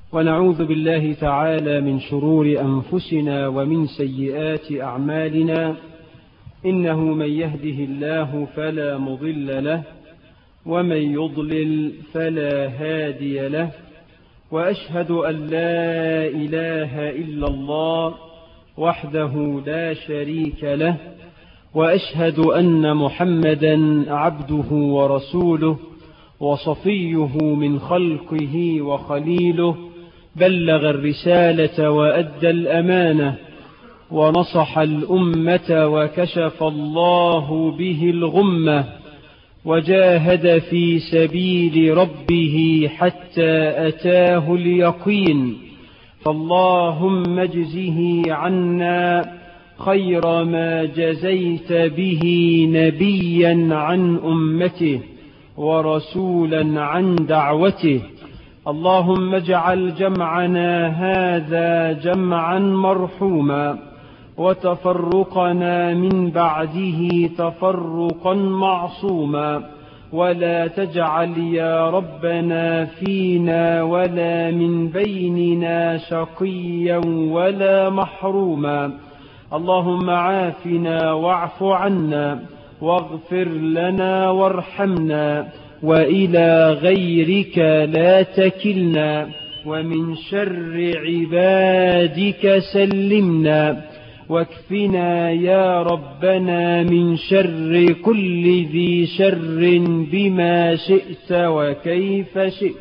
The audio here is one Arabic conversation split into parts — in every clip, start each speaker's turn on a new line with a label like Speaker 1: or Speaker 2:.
Speaker 1: ونعوذ بالله تعالى من شرور أنفسنا ومن سيئات أعمالنا، إنه من يهده الله فلا مضل له ومن يضلل فلا هادي له، وأشهد أن لا إله إلا الله وحده لا شريك له، وأشهد أن محمدا عبده ورسوله وصفيه من خلقه وخليله، بلغ الرسالة وأدى الأمانة ونصح الأمة وكشف الله به الغمة، وجاهد في سبيل ربه حتى أتاه اليقين. فاللهم اجزه عنا خير ما جزيت به نبيا عن أمته ورسولا عن دعوته. اللهم اجعل جمعنا هذا جمعا مرحوما، وتفرقنا من بعده تفرقا معصوما، ولا تجعل يا ربنا فينا ولا من بيننا شقيا ولا محروما. اللهم عافنا واعف عنا واغفر لنا وارحمنا، وإلى غيرك لا تكلنا، ومن شر عبادك سلمنا، واكفنا يا ربنا من شر كل ذي شر بما شئت وكيف شئت.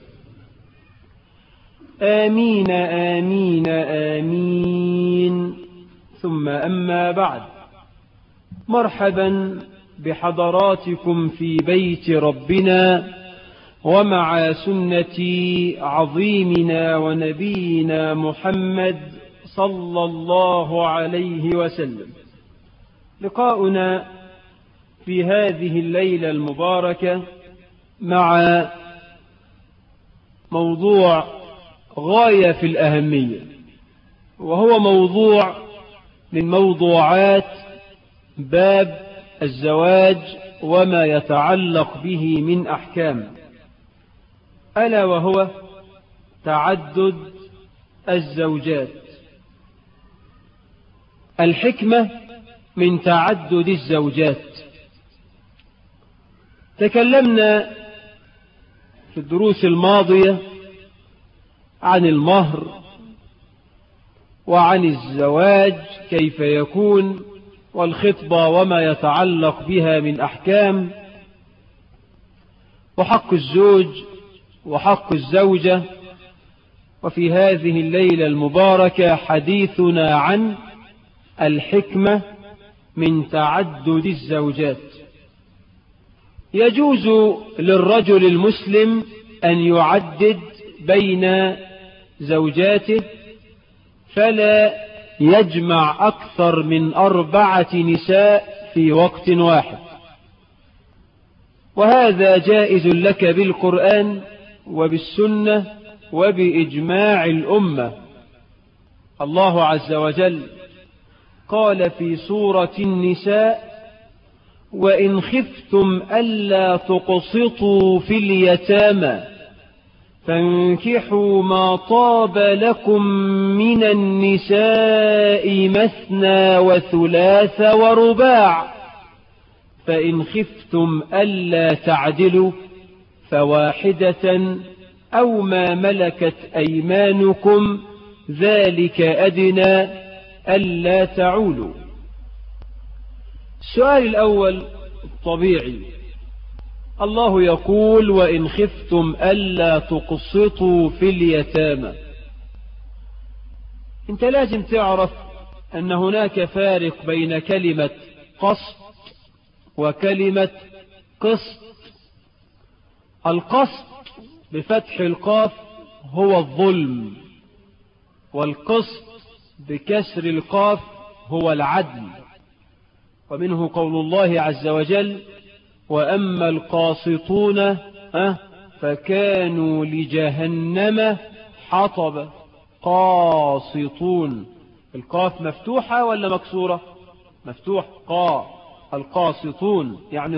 Speaker 1: آمين آمين آمين. ثم أما بعد، مرحبا بحضراتكم في بيت ربنا ومع سنة عظيمنا ونبينا محمد صلى الله عليه وسلم. لقاؤنا في هذه الليلة المباركة مع موضوع غاية في الأهمية، وهو موضوع من موضوعات باب الزواج وما يتعلق به من أحكام، ألا وهو تعدد الزوجات. الحكمة من تعدد الزوجات. تكلمنا في الدروس الماضية عن المهر وعن الزواج كيف يكون، والخطبة وما يتعلق بها من أحكام، وحق الزوج وحق الزوجة. وفي هذه الليلة المباركة حديثنا عن الحكمة من تعدد الزوجات. يجوز للرجل المسلم أن يعدد بين زوجاته، فلا يجمع أكثر من 4 نساء في وقت واحد، وهذا جائز لك بالقرآن وبالسنة وبإجماع الأمة. الله عز وجل قال في سورة النساء: وإن خفتم ألا تقسطوا في اليتامى فانكحوا ما طاب لكم من النساء مثنى وثلاث ورباع، فإن خفتم ألا تعدلوا فواحدة أو ما ملكت أيمانكم ذلك أدنى ألا تعولوا. السؤال الأول الطبيعي، الله يقول: وإن خفتم ألا تقسطوا في اليتامى. انت لازم تعرف أن هناك فارق بين كلمة قسط وكلمة قسط. القسط بفتح القاف هو الظلم، والقسط بكسر القاف هو العدل. ومنه قول الله عز وجل: وأما القاسطون فكانوا لجهنم حطبا. قاسطون، القاف مفتوحة ولا مكسورة؟ مفتوح. القاسطون يعني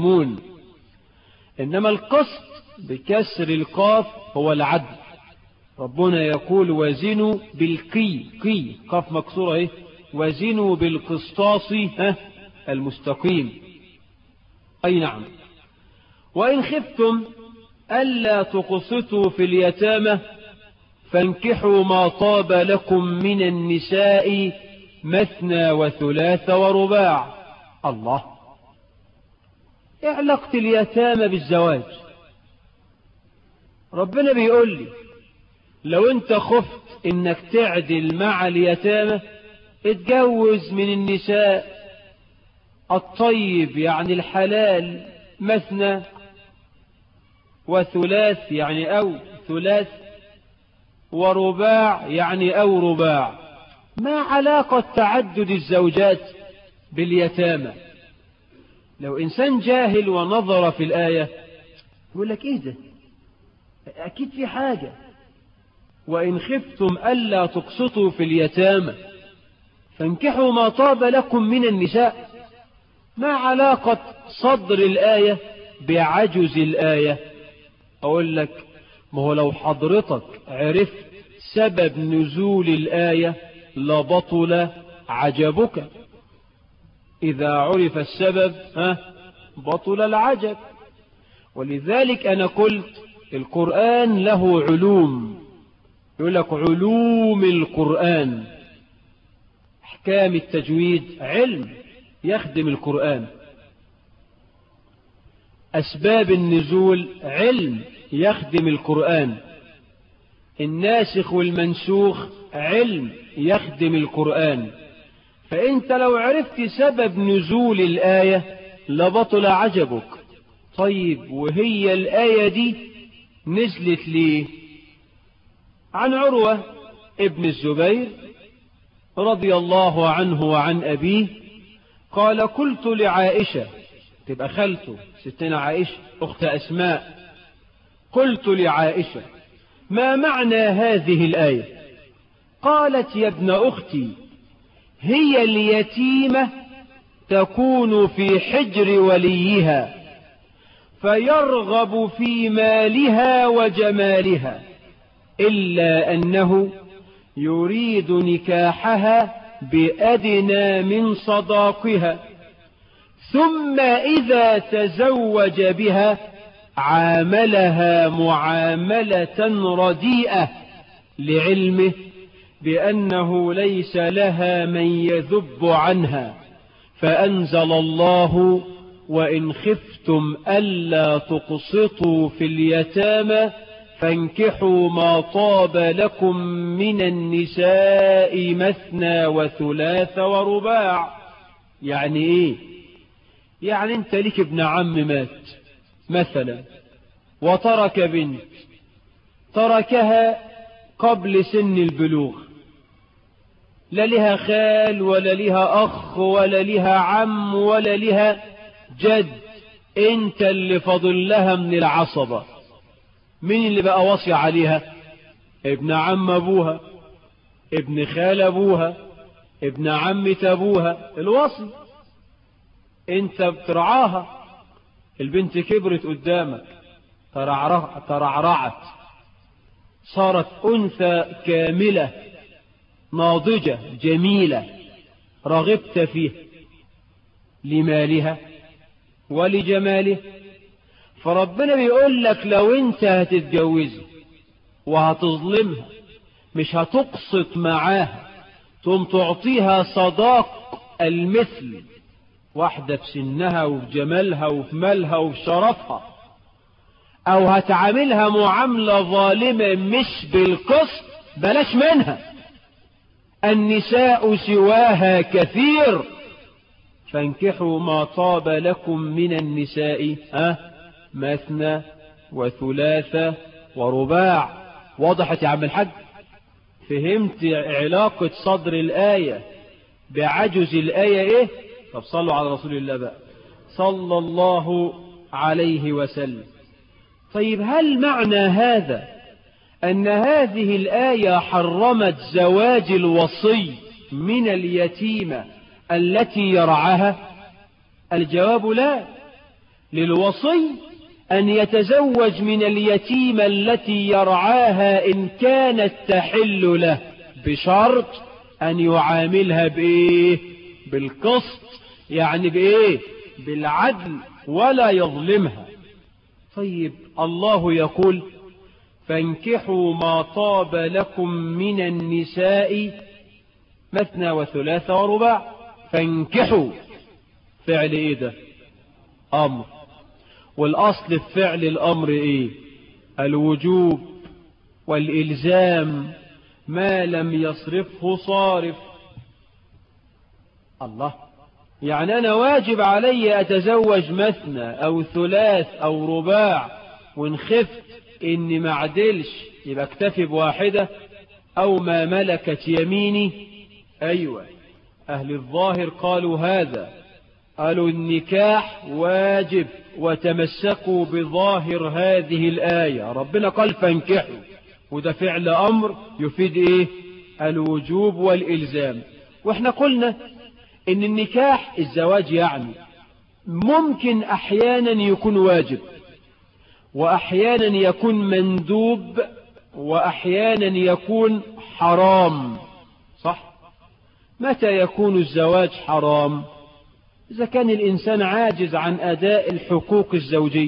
Speaker 1: الظالمون. إنما القسط بكسر القاف هو العدل. ربنا يقول وزنوا بالقي قاف مكسورة ايه وزنوا بالقسطاس المستقيم. أي نعم. وإن خفتم ألا تقسطوا في اليتامى فانكحوا ما طاب لكم من النساء مثنى وثلاث ورباع. الله، إيه علاقة اليتامى بالزواج؟ ربنا بيقول لي لو انت خفت انك تعدل مع اليتامى اتجوز من النساء الطيب يعني الحلال مثنى وثلاث يعني أو ثلاث ورباع يعني أو رباع. ما علاقة تعدد الزوجات باليتامى؟ لو إنسان جاهل ونظر في الآية يقول لك إيه ده، أكيد في حاجة. وإن خفتم ألا تقسطوا في اليتامى فانكحوا ما طاب لكم من النساء. ما علاقة صدر الآية بعجز الآية؟ أقول لك ما هو لو حضرتك عرفت سبب نزول الآية لبطل عجبك. إذا عرف السبب بطل العجب. ولذلك أنا قلت القرآن له علوم، يقول لك علوم القرآن. أحكام التجويد علم يخدم القرآن، أسباب النزول علم يخدم القرآن، الناسخ والمنسوخ علم يخدم القرآن. فأنت لو عرفت سبب نزول الآية لبطل عجبك. طيب وهي الآية دي نزلت ليه؟ عن عروة ابن الزبير رضي الله عنه وعن أبيه قال قلت لعائشة، تبقى خالته ستنا عائشة أخت أسماء، قلت لعائشة ما معنى هذه الآية؟ قالت يا ابن أختي هي اليتيمة تكون في حجر وليها فيرغب في مالها وجمالها إلا أنه يريد نكاحها بأدنى من صداقها، ثم إذا تزوج بها عاملها معاملة رديئة لعلمه بأنه ليس لها من يذب عنها، فأنزل الله وإن خفتم ألا تقسطوا في اليتامى فانكحوا ما طاب لكم من النساء مثنى وثلاث ورباع. يعني ايه؟ يعني انت ليك ابن عم مات مثلا وترك بنت، تركها قبل سن البلوغ، لا لها خال ولا لها أخ ولا لها عم ولا لها جد، انت اللي فضل لها من العصبة. مين اللي بقى وصي عليها؟ ابن عم أبوها، ابن خال أبوها، ابن عمة أبوها، الوصي. انت بترعاها، البنت كبرت قدامك ترعرعت صارت أنثى كاملة ناضجة جميلة، رغبت فيها لمالها ولجماله. فربنا بيقول لك لو انت هتتجوزي وهتظلمها مش هتقسط معاها، تقوم تعطيها صداق المثل، واحدة في سنها وفي جمالها وفي مالها وفي شرفها، او هتعاملها معاملة ظالمة مش بالقسط، بلاش منها. النساء سواها كثير فانكحوا ما طاب لكم من النساء مثنى وثلاثة ورباع. وضحت يا عم الحاج؟ فهمت علاقة صدر الآية بعجز الآية ايه؟ طب صلوا على رسول الله بقى صلى الله عليه وسلم. طيب هل معنى هذا أن هذه الآية حرمت زواج الوصي من اليتيمة التي يرعاها؟ الجواب لا. للوصي أن يتزوج من اليتيمة التي يرعاها إن كانت تحل له، بشرط أن يعاملها بإيه؟ بالقسط، يعني بإيه؟ بالعدل، ولا يظلمها. طيب الله يقول فانكحوا ما طاب لكم من النساء مثنى وثلاث ورباع. فانكحوا فعل ايه ده؟ امر. والاصل في فعل الامر ايه؟ الوجوب والالزام ما لم يصرفه صارف. الله، يعني انا واجب علي اتزوج مثنى او ثلاث او رباع، وان خفت اني ما عدلش يبقى اكتفي بواحدة او ما ملكت يميني. ايوه، اهل الظاهر قالوا هذا، قالوا النكاح واجب، وتمسكوا بظاهر هذه الآية. ربنا قال فانكحوا، وده فعل أمر يفيد إيه؟ الوجوب والإلزام. وإحنا قلنا إن النكاح الزواج يعني ممكن أحيانا يكون واجب، وأحيانا يكون مندوب، وأحيانا يكون حرام. صح؟ متى يكون الزواج حرام؟ إذا كان الإنسان عاجز عن أداء الحقوق الزوجية.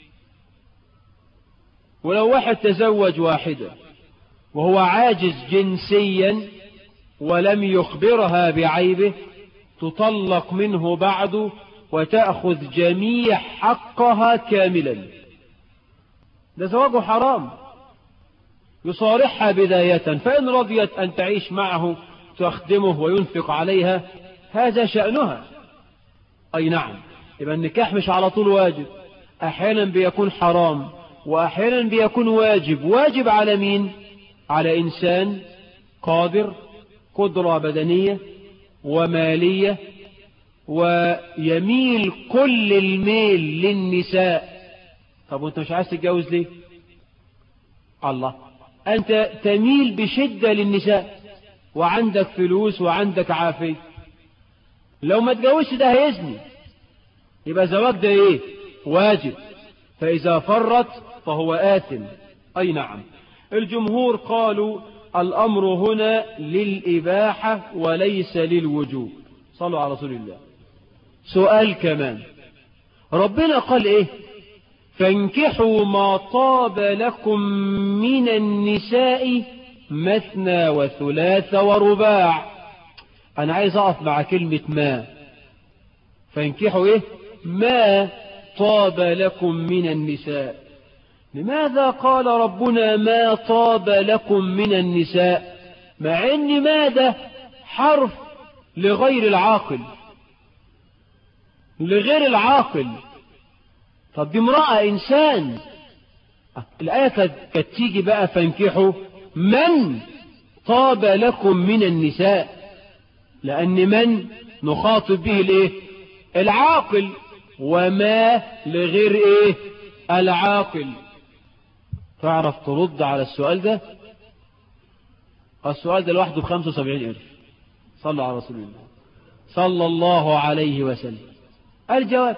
Speaker 1: ولو واحد تزوج واحدة وهو عاجز جنسيا ولم يخبرها بعيبه، تطلق منه بعد وتأخذ جميع حقها كاملا. ده زواجه حرام. يصارحها بداية، فإن رضيت أن تعيش معه تخدمه وينفق عليها هذا شأنها. أي نعم، يبقى النكاح مش على طول واجب، أحيانا بيكون حرام وأحيانا بيكون واجب. واجب على مين؟ على إنسان قادر، قدرة بدنية ومالية، ويميل كل الميل للنساء. طب وانت مش عايز تتجوز ليه؟ الله، أنت تميل بشدة للنساء وعندك فلوس وعندك عافية، لو ما تجوزش ده هيزني، يبقى زواج ده ايه؟ واجب. فإذا فرط فهو آثم. أي نعم، الجمهور قالوا الأمر هنا للإباحة وليس للوجوب. صلوا على رسول الله. سؤال كمان، ربنا قال ايه؟ فانكحوا ما طاب لكم من النساء مثنى وثلاث ورباع. أنا عايز أقف مع كلمة ما. فانكحوا إيه؟ ما طاب لكم من النساء. لماذا قال ربنا ما طاب لكم من النساء، مع أن ما ده حرف لغير العاقل؟ لغير العاقل. طب دي امرأة إنسان. الآية كانت تيجي بقى فانكحوا من طاب لكم من النساء، لأن من نخاطب به الايه؟ العاقل، وما لغير ايه؟ العاقل. تعرف ترد على السؤال ده؟ السؤال ده لوحده ب75,000. صلوا على رسول الله صلى الله عليه وسلم. الجواب،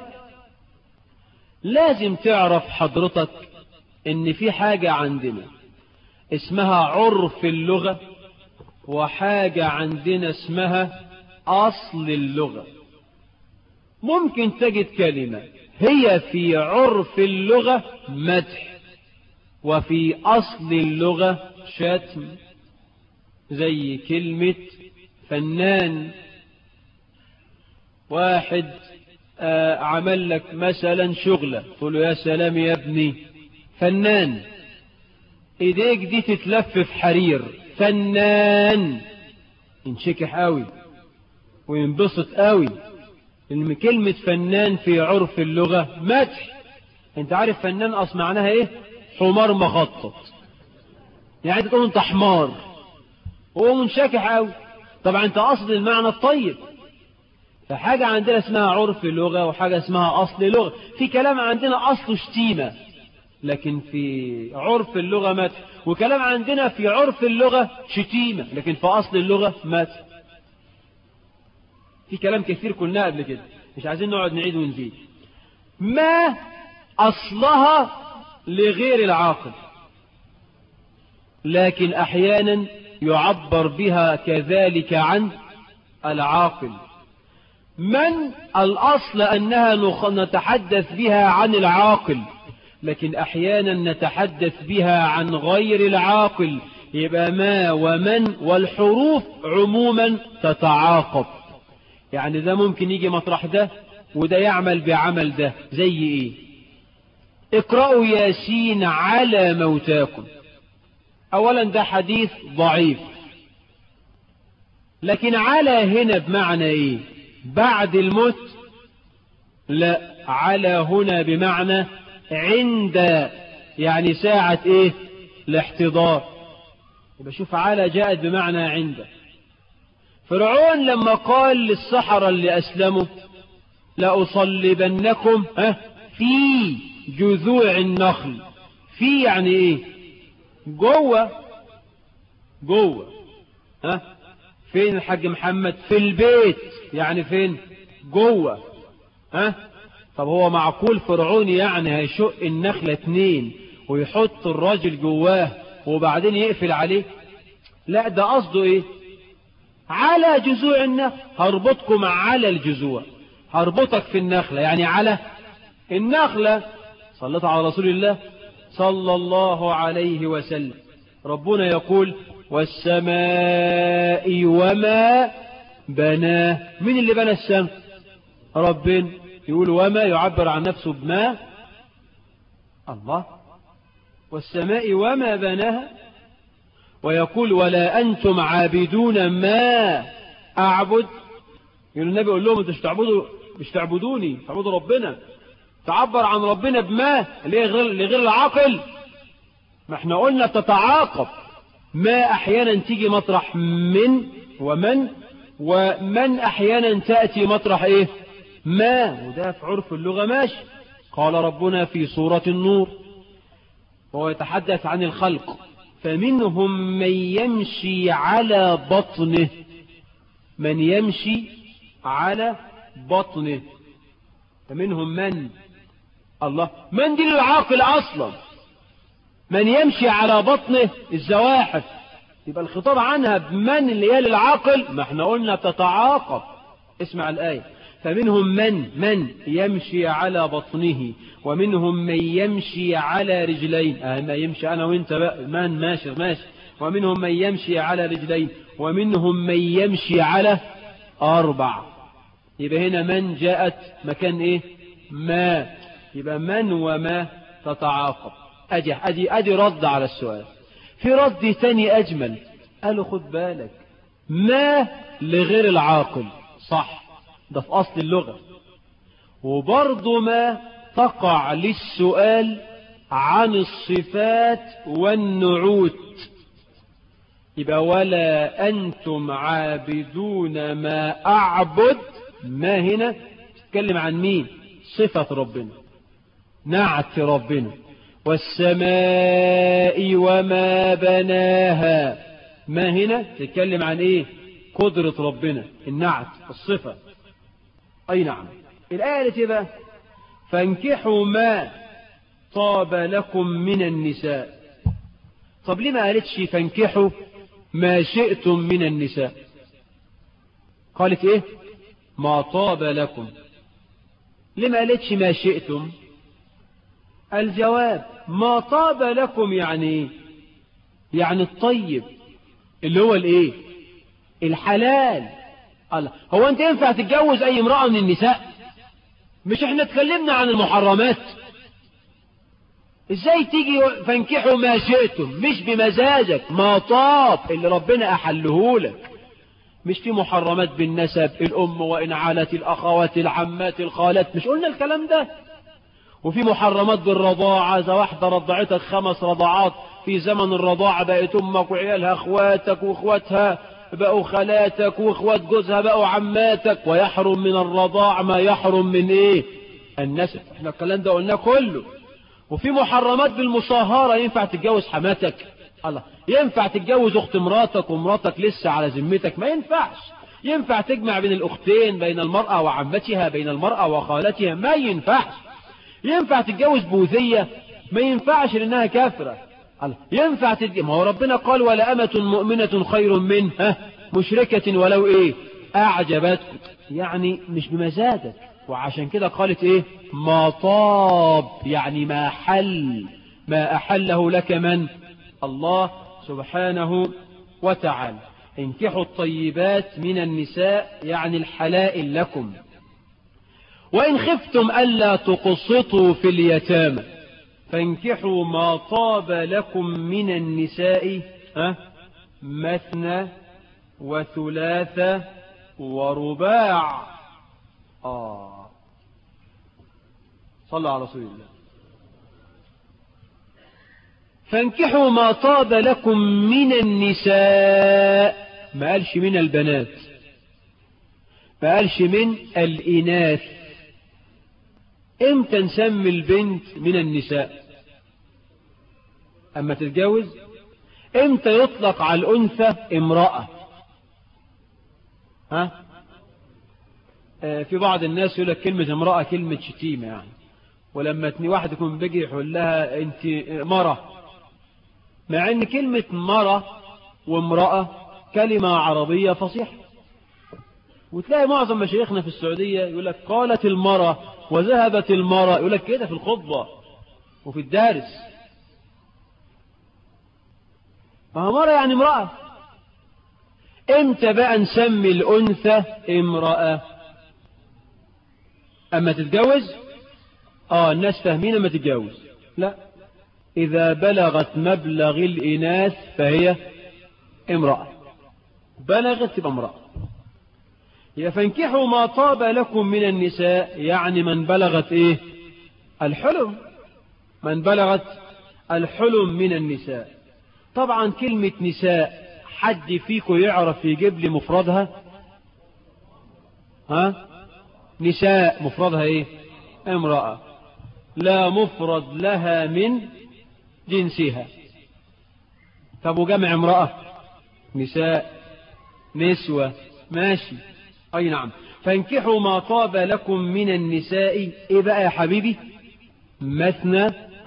Speaker 1: لازم تعرف حضرتك ان في حاجة عندنا اسمها عرف اللغة، وحاجة عندنا اسمها أصل اللغة. ممكن تجد كلمة هي في عرف اللغة مدح، وفي أصل اللغة شتم، زي كلمة فنان. واحد عمل لك مثلا شغلة، تقول له يا سلام يا ابني فنان، ايديك دي تتلف في حرير، فنان. ينشكح قوي وينبسط قوي، لأن كلمة فنان في عرف اللغة مدح. انت عارف فنان أصل معناها ايه؟ حمار مخطط، يعني تقول انت حمار، هو منشكح قوي. طبعا انت أصل المعنى الطيب. فحاجة عندنا اسمها عرف اللغة، وحاجة اسمها أصل اللغة. في كلام عندنا أصله شتيمة، لكن في عرف اللغة مدح. وكلام عندنا في عرف اللغة شتيمة، لكن في أصل اللغة مدح. في كلام كثير قلناه قبل كده، مش عايزين نقعد نعيد ونزيد. ما أصلها لغير العاقل، لكن أحيانا يعبر بها كذلك عن العاقل. من الأصل أنها نتحدث بها عن العاقل، لكن أحيانا نتحدث بها عن غير العاقل. يبقى ما ومن والحروف عموما تتعاقب، يعني ده ممكن يجي مطرح ده وده يعمل بعمل ده. زي ايه؟ اقرأوا ياسين على موتاكم. اولا ده حديث ضعيف، لكن على هنا بمعنى ايه؟ بعد الموت؟ لا، على هنا بمعنى عند، يعني ساعة ايه؟ الاحتضار. يبقى شوف، على جاءت بمعنى عند. فرعون لما قال للسحرة اللي أسلموا لأصلبنكم في جذوع النخل، في يعني ايه؟ جوه. فين الحاج محمد؟ في البيت، يعني فين؟ جوه. طب هو معقول فرعون يعني هيشق النخلة 2 ويحط الراجل جواه وبعدين يقفل عليه؟ لا، ده قصده ايه؟ على جذوع النخل، هربطكم على الجذوع، هربطك في النخلة، يعني على النخلة. صلت على رسول الله صلى الله عليه وسلم. ربنا يقول والسماء وما بناه. من اللي بنى السماء؟ ربنا. يقول وما، يعبر عن نفسه بما. الله. والسماء وما بناها. ويقول ولا أنتم عابدون ما أعبد. يقول النبي يقول لهم انتوا مش تعبدوني، تعبدوا ربنا. تعبر عن ربنا بما لغير العاقل. ما احنا قلنا تتعاقب. ما أحيانا تيجي مطرح من ومن أحيانا تأتي مطرح ايه؟ ما. وده في عرف اللغة ماشي. قال ربنا في سورة النور وهو يتحدث عن الخلق فمنهم من يمشي على بطنه. من يمشي على بطنه. فمنهم من، الله، من دي للعاقل أصلا. من يمشي على بطنه الزواحف، يبقى الخطاب عنها بمن اللي هي للعاقل. ما احنا قلنا تتعاقب. اسمع الآية. فمنهم من يمشي على بطنه ومنهم من يمشي على رجلين. ما يمشي أنا وانت بقى، من ماشي. ومنهم من يمشي على رجلين ومنهم من يمشي على 4. يبقى هنا من جاءت مكان ايه؟ ما. يبقى من وما تتعاقب. ادي رد على السؤال. في رد تاني اجمل، قالوا خد بالك، ما لغير العاقل، صح، ده في اصل اللغة. وبرضه ما تقع للسؤال عن الصفات والنعوت. يبقى ولا أنتم عابدون ما أعبد. ما هنا تتكلم عن مين؟ صفة ربنا، نعت ربنا. والسماء وما بناها. ما هنا تتكلم عن ايه؟ قدرة ربنا، النعت، الصفة. اي نعم. الآية تبقى فانكحوا ما طاب لكم من النساء. طب ليه ما قالتش فانكحوا ما شئتم من النساء؟ قالت ايه؟ ما طاب لكم. ليه ما قالتش ما شئتم؟ الجواب ما طاب لكم يعني ايه؟ يعني الطيب، اللي هو الايه؟ الحلال. الله، هو انت ينفع تتجوز اي امرأة من النساء؟ مش احنا اتكلمنا عن المحرمات؟ ازاي تيجي فانكحوا ما شئتم؟ مش بمزاجك، ما طاب اللي ربنا احلهولك. مش في محرمات بالنسب، الام وان علت، الاخوات، العمات، الخالات، مش قلنا الكلام ده؟ وفي محرمات بالرضاعة، إذا واحدة رضعتك 5 رضعات في زمن الرضاعة بقت أمك وعيالها أخواتك وأخواتها بقوا خالاتك وأخوات جوزها بقوا عماتك. ويحرم من الرضاع ما يحرم من إيه؟ النسب. احنا الكلام ده قلناه كله. وفي محرمات بالمصاهرة، ينفع تتجوز حماتك؟ الله، ينفع تتجوز أخت مراتك ومراتك لسه على ذمتك؟ ما ينفعش. ينفع تجمع بين الأختين، بين المرأة وعمتها، بين المرأة وخالتها؟ ما ينفعش. ينفع تتجوز بوذية؟ ما ينفعش لأنها كافرة. ينفع تتجوز، ما هو ربنا قال ولا أمة مؤمنة خير من مشركة ولو إيه أعجبتكم، يعني مش بمزاجك. وعشان كده قالت إيه ما طاب، يعني ما حل، ما أحله لك من الله سبحانه وتعالى. انكحوا الطيبات من النساء يعني الحلائل لكم. وإن خفتم ألا تقسطوا في اليتامى فانكحوا ما طاب لكم من النساء مثنى وثلاث ورباع. صلى على رسول الله. فانكحوا ما طاب لكم من النساء، ما قالش من البنات، ما قالش من الإناث. امتى نسمي البنت من النساء؟ أما تتجوز. امتى يطلق على الأنثى امرأة؟ في بعض الناس يقول لك كلمة امرأة كلمة شتيمة يعني، ولما واحد يكون بيجي يقول لها انت مرة، مع ان كلمة مرة وامرأة كلمة عربية فصيحة. وتلاقي معظم مشايخنا في السعودية يقول لك قالت المرة وذهبت المرة، يقول لك كده في الخطبة وفي الدارس. ما مرة يعني امرأة. امتى بقى نسمي الأنثى امرأة؟ أما تتجوز. الناس فاهمين أما تتجوز. لا، إذا بلغت مبلغ الإناث فهي امرأة، بلغت تبقى امرأة. فانكحوا ما طاب لكم من النساء يعني من بلغت ايه الحلم، من بلغت الحلم من النساء. طبعا كلمة نساء حد فيكم يعرف يجيب لي مفردها؟ نساء مفردها ايه؟ امرأة، لا مفرد لها من جنسها. طب وجمع امرأة؟ نساء، نسوة، ماشي، أي نعم. فانكحوا ما طاب لكم من النساء إيه بقى يا حبيبي؟ مثنى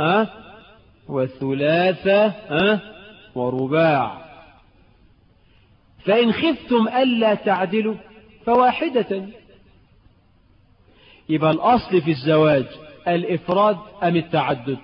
Speaker 1: وثلاثة ورباع. فإن خفتم ألا تعدلوا فواحدة. يبقى الأصل في الزواج الإفراد أم التعدد؟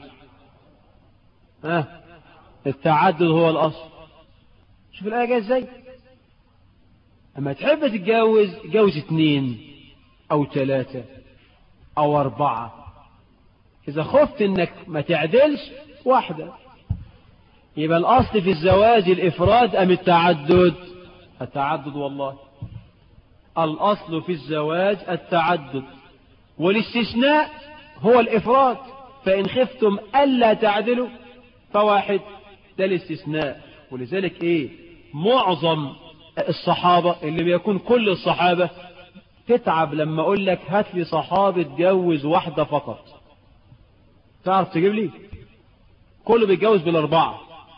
Speaker 1: التعدد هو الأصل. شوف الآية جاية ازاي. أما تحب تتجوز جوز 2 أو 3 أو 4. إذا خفت إنك ما تعدلش واحدة. يبقى الأصل في الزواج الإفراد أم التعدد؟ التعدد والله. الأصل في الزواج التعدد، والاستثناء هو الإفراد. فإن خفتم ألا تعدلوا فواحد، ده الاستثناء. ولذلك معظم الصحابة اللي بيكون كل الصحابة تتعب لما أقول لك هات لي صحابة تجوز واحدة فقط. تعرف تجيب لي؟ كله بيتجوز بالأربعة.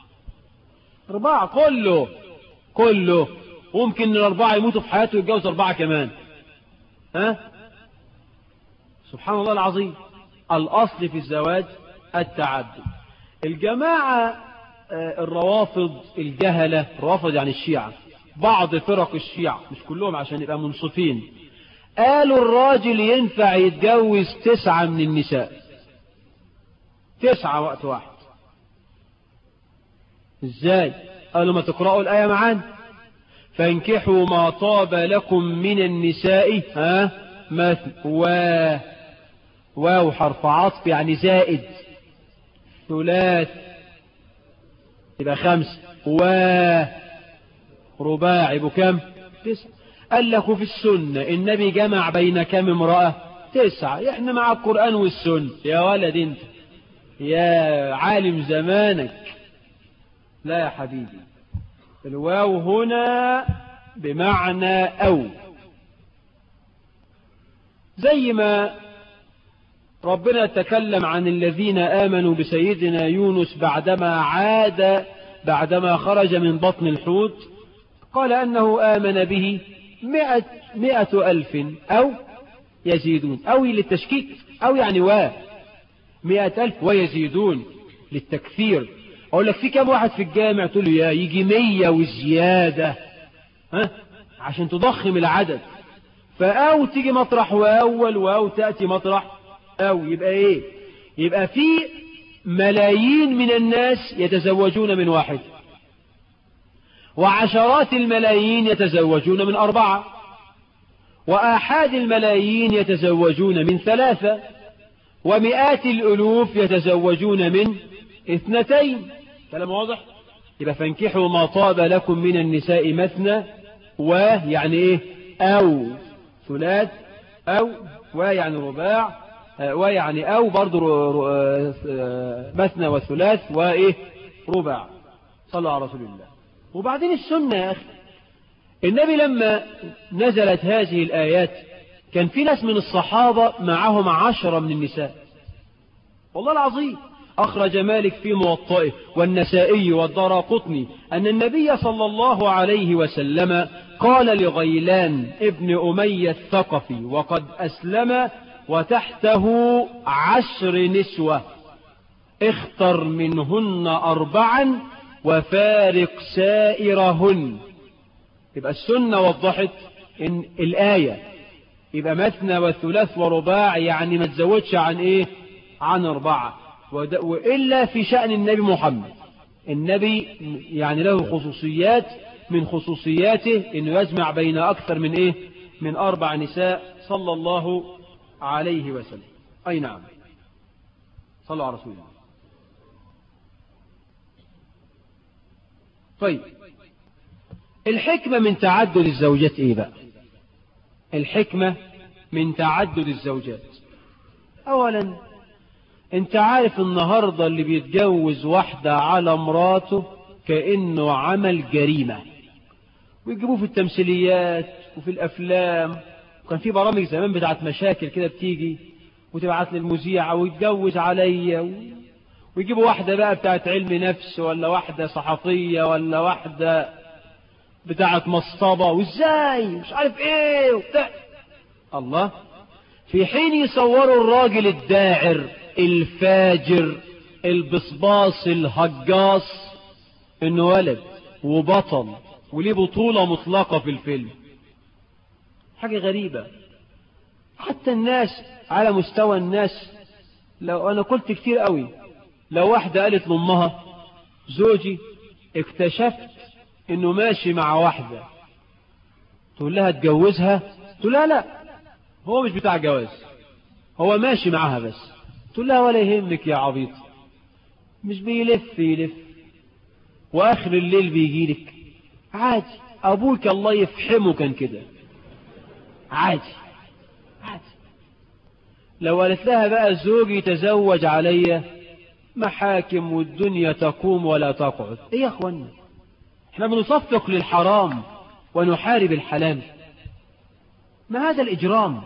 Speaker 1: 4 كله. وممكن الأربعة يموتوا في حياته ويتجوز 4 كمان. سبحان الله العظيم. الأصل في الزواج التعدد. الجماعة الروافض الجهلة، الروافض يعني الشيعة، بعض فرق الشيعة مش كلهم عشان يبقى منصفين، قالوا الراجل ينفع يتجوز 9 من النساء، 9 وقت واحد. ازاي؟ قالوا ما تقرأوا الآية معانا. فانكحوا ما طاب لكم من النساء واو حرف عطف يعني زائد، ثلاث يبقى 5 ورباع يبقى كم؟ 9. قال لكم في السنة النبي جمع بين كم امرأة؟ 9. احنا مع القرآن والسنة. يا ولد انت يا عالم زمانك. لا يا حبيبي، الواو هنا بمعنى أو، زي ما ربنا تكلم عن الذين آمنوا بسيدنا يونس بعدما خرج من بطن الحوت، قال أنه آمن به 100,000 أو يزيدون، أو للتشكيك أو يعني 100,000 ويزيدون للتكثير. أقول لك في كم واحد في الجامع؟ تقول له يا يجي 100 وزيادة، عشان تضخم العدد. فأو تيجي مطرح وأول، وأو تأتي مطرح أو. يبقى إيه؟ يبقى في ملايين من الناس يتزوجون من واحد، وعشرات الملايين يتزوجون من 4، وآحاد الملايين يتزوجون من 3، ومئات الألوف يتزوجون من 2. كلام واضح؟ يبقى فانكحوا ما طاب لكم من النساء مثنى ويعني إيه؟ أو ثلاث، أو ويعني رباع، ويعني أو برضو مثنى وثلاث وإيه؟ رباع. صلوا على رسول الله. وبعدين السنة يا أخي، النبي لما نزلت هذه الآيات كان في ناس من الصحابة معهم 10 من النساء، والله العظيم. أخرج مالك في موطئه والنسائي والدارقطني أن النبي صلى الله عليه وسلم قال لغيلان ابن أمية الثقفي وقد أسلم وتحته 10 نسوة: اختر منهن 4 وفارق سائرهن. يبقى السنة وضحت إن الآية يبقى مثنى وثلاث ورباع، يعني ما تزودش عن إيه؟ عن 4. وإلا في شأن النبي محمد، النبي يعني له خصوصيات، من خصوصياته إنه يجمع بين أكثر من إيه؟ من 4 نساء صلى الله عليه وسلم. أي نعم، صلوا على رسول الله. طيب، الحكمة من تعدد الزوجات إيه بقى؟ الحكمة من تعدد الزوجات، أولا أنت عارف النهاردة اللي بيتجوز واحدة على مراته كأنه عمل جريمة، ويجيبوه في التمثيليات وفي الأفلام. وكان في برامج زمان بتاعت مشاكل كده بتيجي وتبعت للمذيعة ويتجوز عليا، ويجيبوا واحدة بقى بتاعت علم نفس، ولا واحدة صحفية، ولا واحدة بتاعت مصطبة، وازاي مش عارف ايه وبتاع. الله، في حين يصوروا الراجل الداعر الفاجر البصباص الهجاص انه ولد وبطل وليه بطولة مطلقة في الفيلم. حاجة غريبة. حتى الناس على مستوى الناس، لو انا قلت كتير قوي، لو واحدة قالت لأمها زوجي اكتشفت انه ماشي مع واحدة، تقول لها اتجوزها؟ تقول لها لا، هو مش بتاع جواز، هو ماشي معها بس. تقول لها ولا يهمك يا عبيط، مش بيلف يلف واخر الليل بيجيلك عادي، ابوك الله يفحمه كان كده عادي عادي. لو قالت لها بقى زوجي تزوج عليا، محاكم والدنيا تقوم ولا تقعد. ايه يا اخوانا، احنا بنصفق للحرام ونحارب الحلال، ما هذا الإجرام؟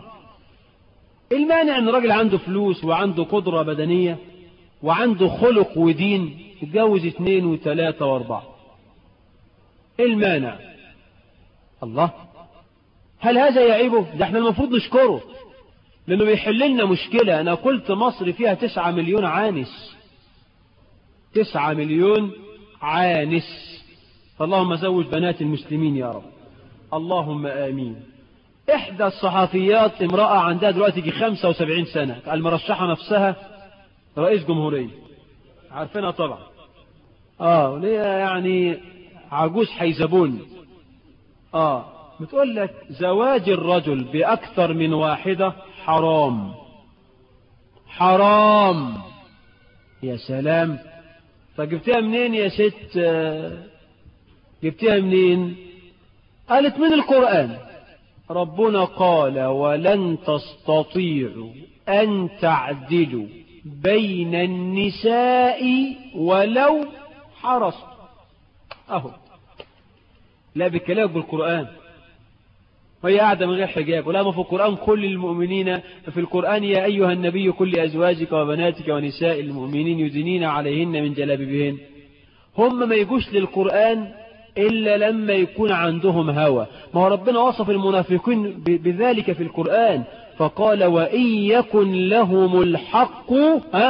Speaker 1: المانع ان الراجل عنده فلوس وعنده قدرة بدنية وعنده خلق ودين يتجوز 2 و3 و4؟ المانع؟ الله، هل هذا يعيبه؟ ده احنا المفروض نشكره، لانه بيحل لنا مشكلة. انا قلت مصر فيها 9 مليون عانس، 9 مليون عانس. فاللهم زوج بنات المسلمين يا رب، اللهم آمين. إحدى الصحفيات امرأة عندها دلوقتي 75 سنة، المرشحة نفسها رئيس جمهورية، عارفينها طبعا. ليه يعني عجوز حيزبون. بتقول لك زواج الرجل بأكثر من واحدة حرام، حرام. يا سلام، فجبتها منين يا ست؟ جبتها منين؟ قالت من القرآن. ربنا قال ولن تستطيعوا أن تعدلوا بين النساء ولو حرصتم. لا بكلامك بالقرآن، وهي قاعدة من غير حجاب. ولا ما في القرآن كل المؤمنين، في القرآن يا أيها النبي كل أزواجك وبناتك ونساء المؤمنين يدنين عليهن من جلابيبهن. هم ما يجوش للقرآن إلا لما يكون عندهم هوى. ما هو ربنا وصف المنافقين بذلك في القرآن، فقال وإن يكن لهم الحق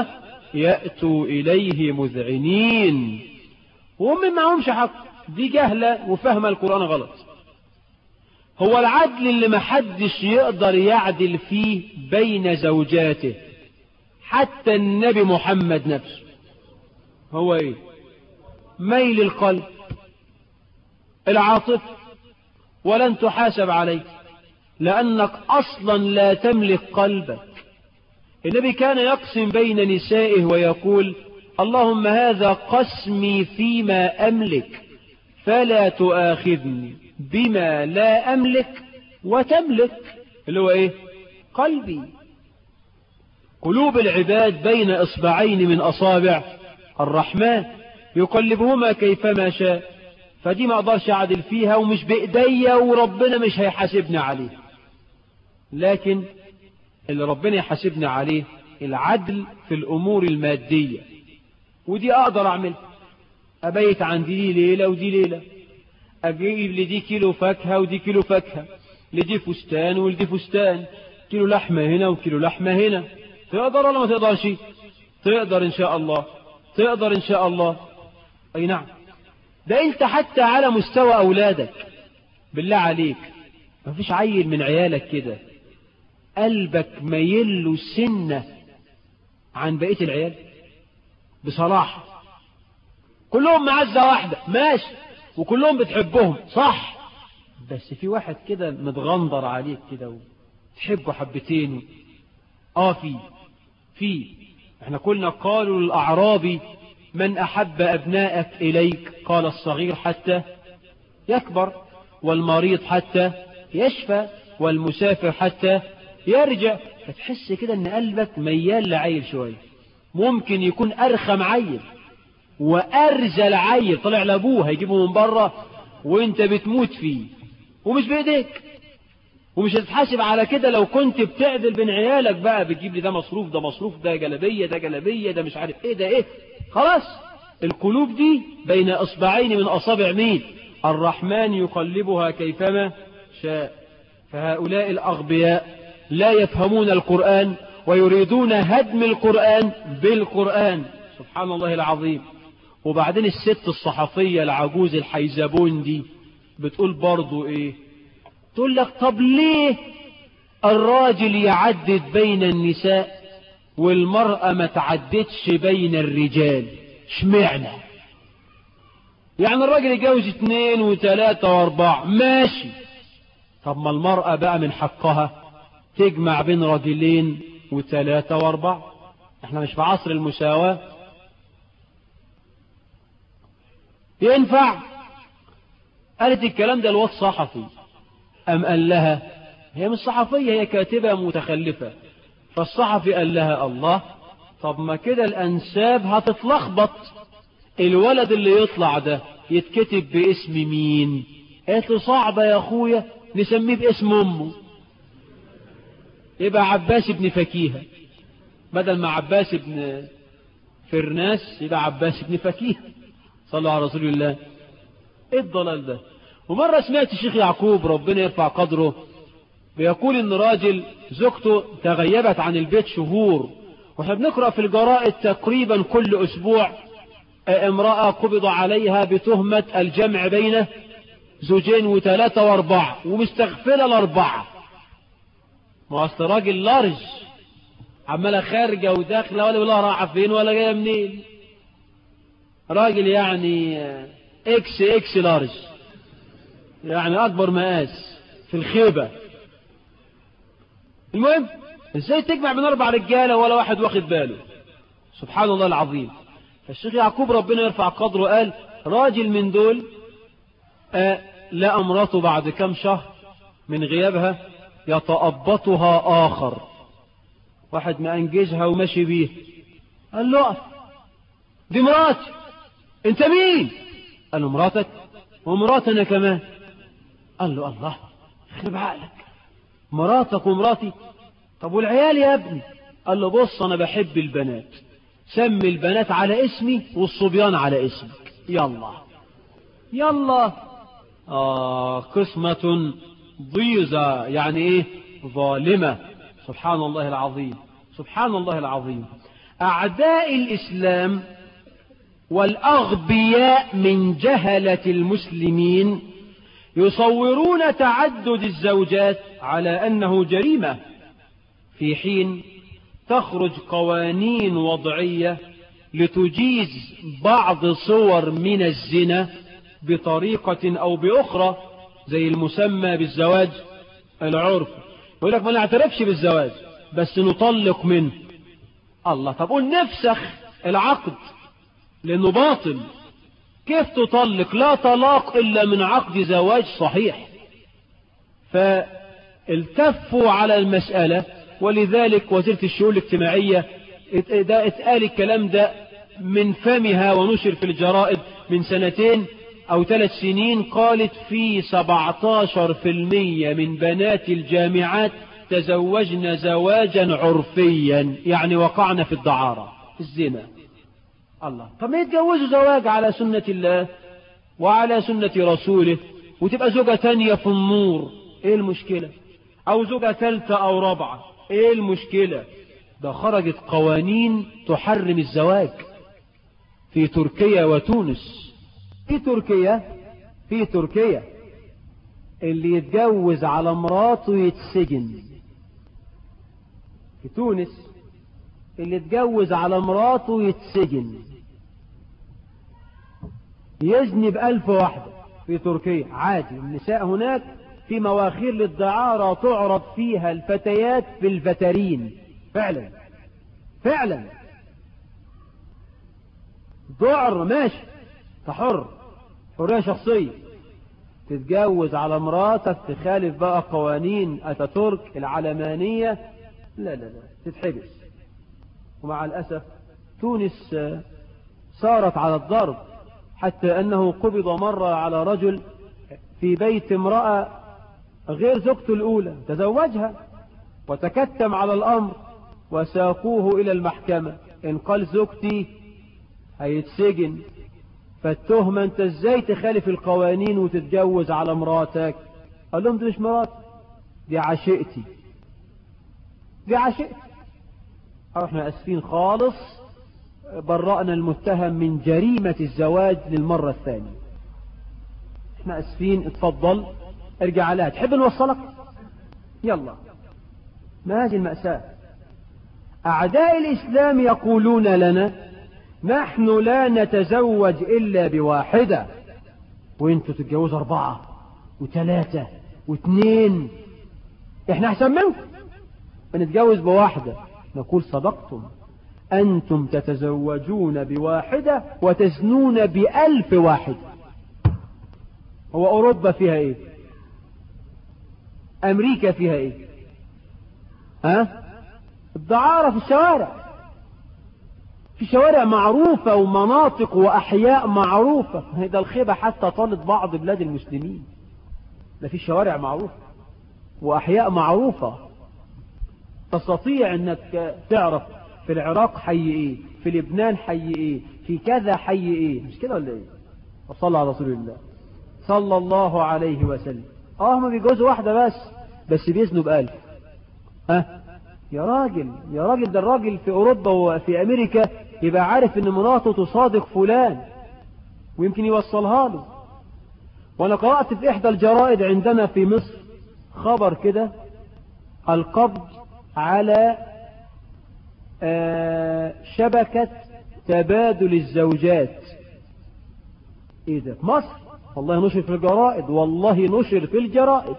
Speaker 1: يأتوا إليه مذعنين، وهم معهمش حق. دي جهلة وفهم القرآن غلط. هو العدل اللي محدش يقدر يعدل فيه بين زوجاته، حتى النبي محمد نفسه. هو ايه؟ ميل القلب، العاطفة، ولن تحاسب عليك لأنك أصلا لا تملك قلبك. النبي كان يقسم بين نسائه ويقول: اللهم هذا قسمي فيما أملك فلا تؤاخذني بما لا أملك وتملك، اللي هو ايه؟ قلبي. قلوب العباد بين إصبعين من أصابع الرحمن يقلبهما كيفما شاء، فدي ما أقدرش أعدل فيها ومش بإيديا وربنا مش هيحاسبني عليه. لكن اللي ربنا يحاسبني عليه العدل في الأمور المادية، ودي أقدر أعمل. أبيت عندي دي ليلة ودي ليلة، أجيب لدي كيلو فاكهة ودي كيلو فاكهة، لدي فستان ولدي فستان، كيلو لحمة هنا وكيلو لحمة هنا. تقدر ولا ما تقدرش؟ تقدر إن شاء الله، تقدر إن شاء الله. أي نعم. ده أنت حتى على مستوى أولادك، بالله عليك ما فيش عيل من عيالك كده قلبك ميله سنة عن بقية العيال؟ بصراحة كلهم معزة واحدة ماشي، وكلهم بتحبهم صح، بس في واحد كده متغندر عليك كده وتحبه حبتين. في احنا كنا قالوا للأعرابي: من أحب أبنائك إليك؟ قال: الصغير حتى يكبر، والمريض حتى يشفى، والمسافر حتى يرجع. فتحس كده ان قلبك ميال لعيل شوية، ممكن يكون أرخم عيل وأرزل عيل طلع لأبوه هيجيبه من بره وانت بتموت فيه ومش بإيديك، ومش هتتحاسب على كده لو كنت بتعدل بين عيالك بقى، بتجيب لي ده مصروف ده مصروف، ده جلبية ده جلبية، ده مش عارف ايه ده ايه. خلاص القلوب دي بين إصبعين من أصابع مين؟ الرحمن يقلبها كيفما شاء. فهؤلاء الأغبياء لا يفهمون القرآن ويريدون هدم القرآن بالقرآن. سبحان الله العظيم. وبعدين الست الصحفية العجوز الحيزبون دي بتقول برضو ايه؟ تقول لك: طب ليه الراجل يعدد بين النساء والمرأة ما تعددش بين الرجال؟ اشمعنى؟ يعني الراجل يتجوز 2 و3 و4 ماشي، طب ما المرأة بقى من حقها تجمع بين رجلين و3 و4؟ احنا مش في عصر المساواة؟ ينفع؟ قالت الكلام ده الواد صحفي، أم قال لها هي مش صحفية، هي كاتبة متخلفة. فالصحفي قال لها: الله، طب ما كده الأنساب هتتلخبط، الولد اللي يطلع ده يتكتب باسم مين؟ قالت له: صعبة يا أخويا، نسميه باسم أمه، يبقى عباس بن فكيهة، بدل ما عباس بن فرناس يبقى عباس بن فكيهة. صلوا على رسول الله. ايه الضلال ده؟ ومرة سمعت الشيخ يعقوب ربنا يرفع قدره بيقول ان راجل زوجته تغيبت عن البيت شهور، واحنا بنقرأ في الجرائد تقريبا كل اسبوع امرأة قبض عليها بتهمة الجمع بين 2 و3 و4 ومستغفلة ال4. ما اصل راجل لارج عمالة خارجة وداخلة ولا بالله راحة فين ولا جاية منين، راجل يعني اكس لارج، يعني اكبر مقاس في الخيبة. المهم ازاي تجمع بين 4 رجالة ولا واحد واخد باله؟ سبحان الله العظيم. فالشيخ يعقوب ربنا يرفع قدره قال: راجل من دول لقى امراته بعد كم شهر من غيابها يتأبطها آخر، واحد ما أنجزها وماشي بيه. قال له: اقف، دي مراتي. انت مين؟ قال له: مراتك ومراتنا كمان. قال له: الله يخرب عقلك، مراتك ومراتي؟ طب والعيال يا ابني؟ قال له: بص أنا بحب البنات، سمي البنات على اسمي والصبيان على اسمك، يلا. قسمة ضيزة، يعني ايه؟ ظالمة. سبحان الله العظيم، سبحان الله العظيم. أعداء الإسلام والأغبياء من جهلة المسلمين يصورون تعدد الزوجات على أنه جريمة، في حين تخرج قوانين وضعية لتجيز بعض صور من الزنا بطريقة أو بأخرى، زي المسمى بالزواج العرفي. يقول لك ما نعترفش بالزواج بس نطلق منه. الله، طب قول نفسخ العقد لأنه باطل. كيف تطلق؟ لا طلاق إلا من عقد زواج صحيح. فالتفوا على المسألة، ولذلك وزيرة الشؤون الاجتماعية اتقال الكلام ده من فمها ونشر في الجرائد من 2 أو 3 سنين. قالت في 17% من بنات الجامعات تزوجن زواجا عرفيا، يعني وقعنا في الدعارة في الزنا. الله، طب ما يتجوزوا زواج على سنة الله وعلى سنة رسوله وتبقى زوجة تانية في النور، ايه المشكلة؟ او زوجة ثالثة او رابعة، ايه المشكلة؟ ده خرجت قوانين تحرم الزواج في تركيا وتونس. في تركيا اللي يتجوز على مراته يتسجن. في تونس اللي يتجوز على مراته يتسجن، يزني ب1000 واحدة. في تركيا عادي. النساء هناك في مواخير للدعارة تعرض فيها الفتيات في الفترين. فعلا ذعر ماشي، تحر، حرية شخصية. تتجوز على مراتك تخالف بقى قوانين أتاتورك العلمانية، لا تتحبس. ومع الأسف تونس صارت على الضرب، حتى أنه قبض مرة على رجل في بيت امرأة غير زوجته الأولى، تزوجها وتكتم على الأمر وساقوه إلى المحكمة. إن قال زوجتي هيتسجن. فالتهمة أنت ازاي تخالف القوانين وتتجوز على مراتك؟ قال لهم دي مش مراتي، دي عشيقتي. احنا اسفين خالص، برأنا المتهم من جريمة الزواج للمرة الثانية. احنا اسفين، اتفضل ارجع لها. تحب نوصلك؟ يلا. ما هذه المأساة؟ أعداء الإسلام يقولون لنا نحن لا نتزوج إلا بواحدة، وانتوا تتجوزوا 4 و3 و2. احنا احسن منكم، بنتجوز بواحدة. نقول صدقتم، أنتم تتزوجون بواحدة وتزنون ب1000 واحد. هو أوروبا فيها إيه؟ أمريكا فيها إيه؟ الدعارة في الشوارع، في شوارع معروفة ومناطق وأحياء معروفة. هذا الخيبة حتى طالت بعض بلاد المسلمين. ده في شوارع معروفة وأحياء معروفة، تستطيع أنك تعرف في العراق حي إيه، في لبنان حي إيه، في كذا حي إيه. مش كده ولا إيه؟ وصلى على رسول الله صلى الله عليه وسلم. هم بيجوزوا واحدة بس بيزنوا ب1000. يا راجل ده الراجل في أوروبا وفي أمريكا يبقى عارف ان مراته تصادق فلان ويمكن يوصلها له. وانا قرأت في احدى الجرائد عندنا في مصر خبر كده، القبض على شبكة تبادل الزوجات. ايه ده في مصر؟ والله نشر في الجرائد.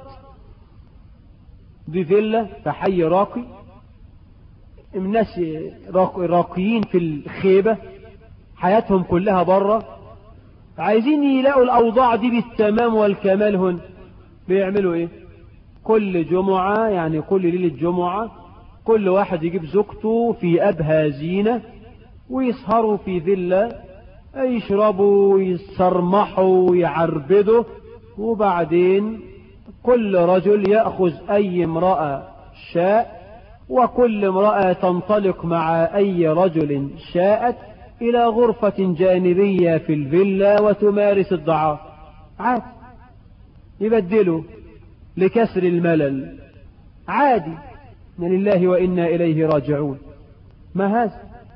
Speaker 1: دي فيلا في حي راقي، الناس راقيين في الخيبة، حياتهم كلها بره، عايزين يلاقوا الأوضاع دي بالتمام والكمال. هن بيعملوا ايه؟ كل جمعة، يعني كل ليلة جمعة، كل واحد يجيب زوجته في أبهى زينة ويسهروا في فيلا، يشربوا ويسرمحوا ويعربدوا، وبعدين كل رجل يأخذ أي امرأة شاء، وكل امرأة تنطلق مع أي رجل شاءت إلى غرفة جانبية في الفيلا وتمارس الدعارة. عادي، يبدلوا لكسر الملل، عادي. من الله وإنا إليه راجعون. ما هذا؟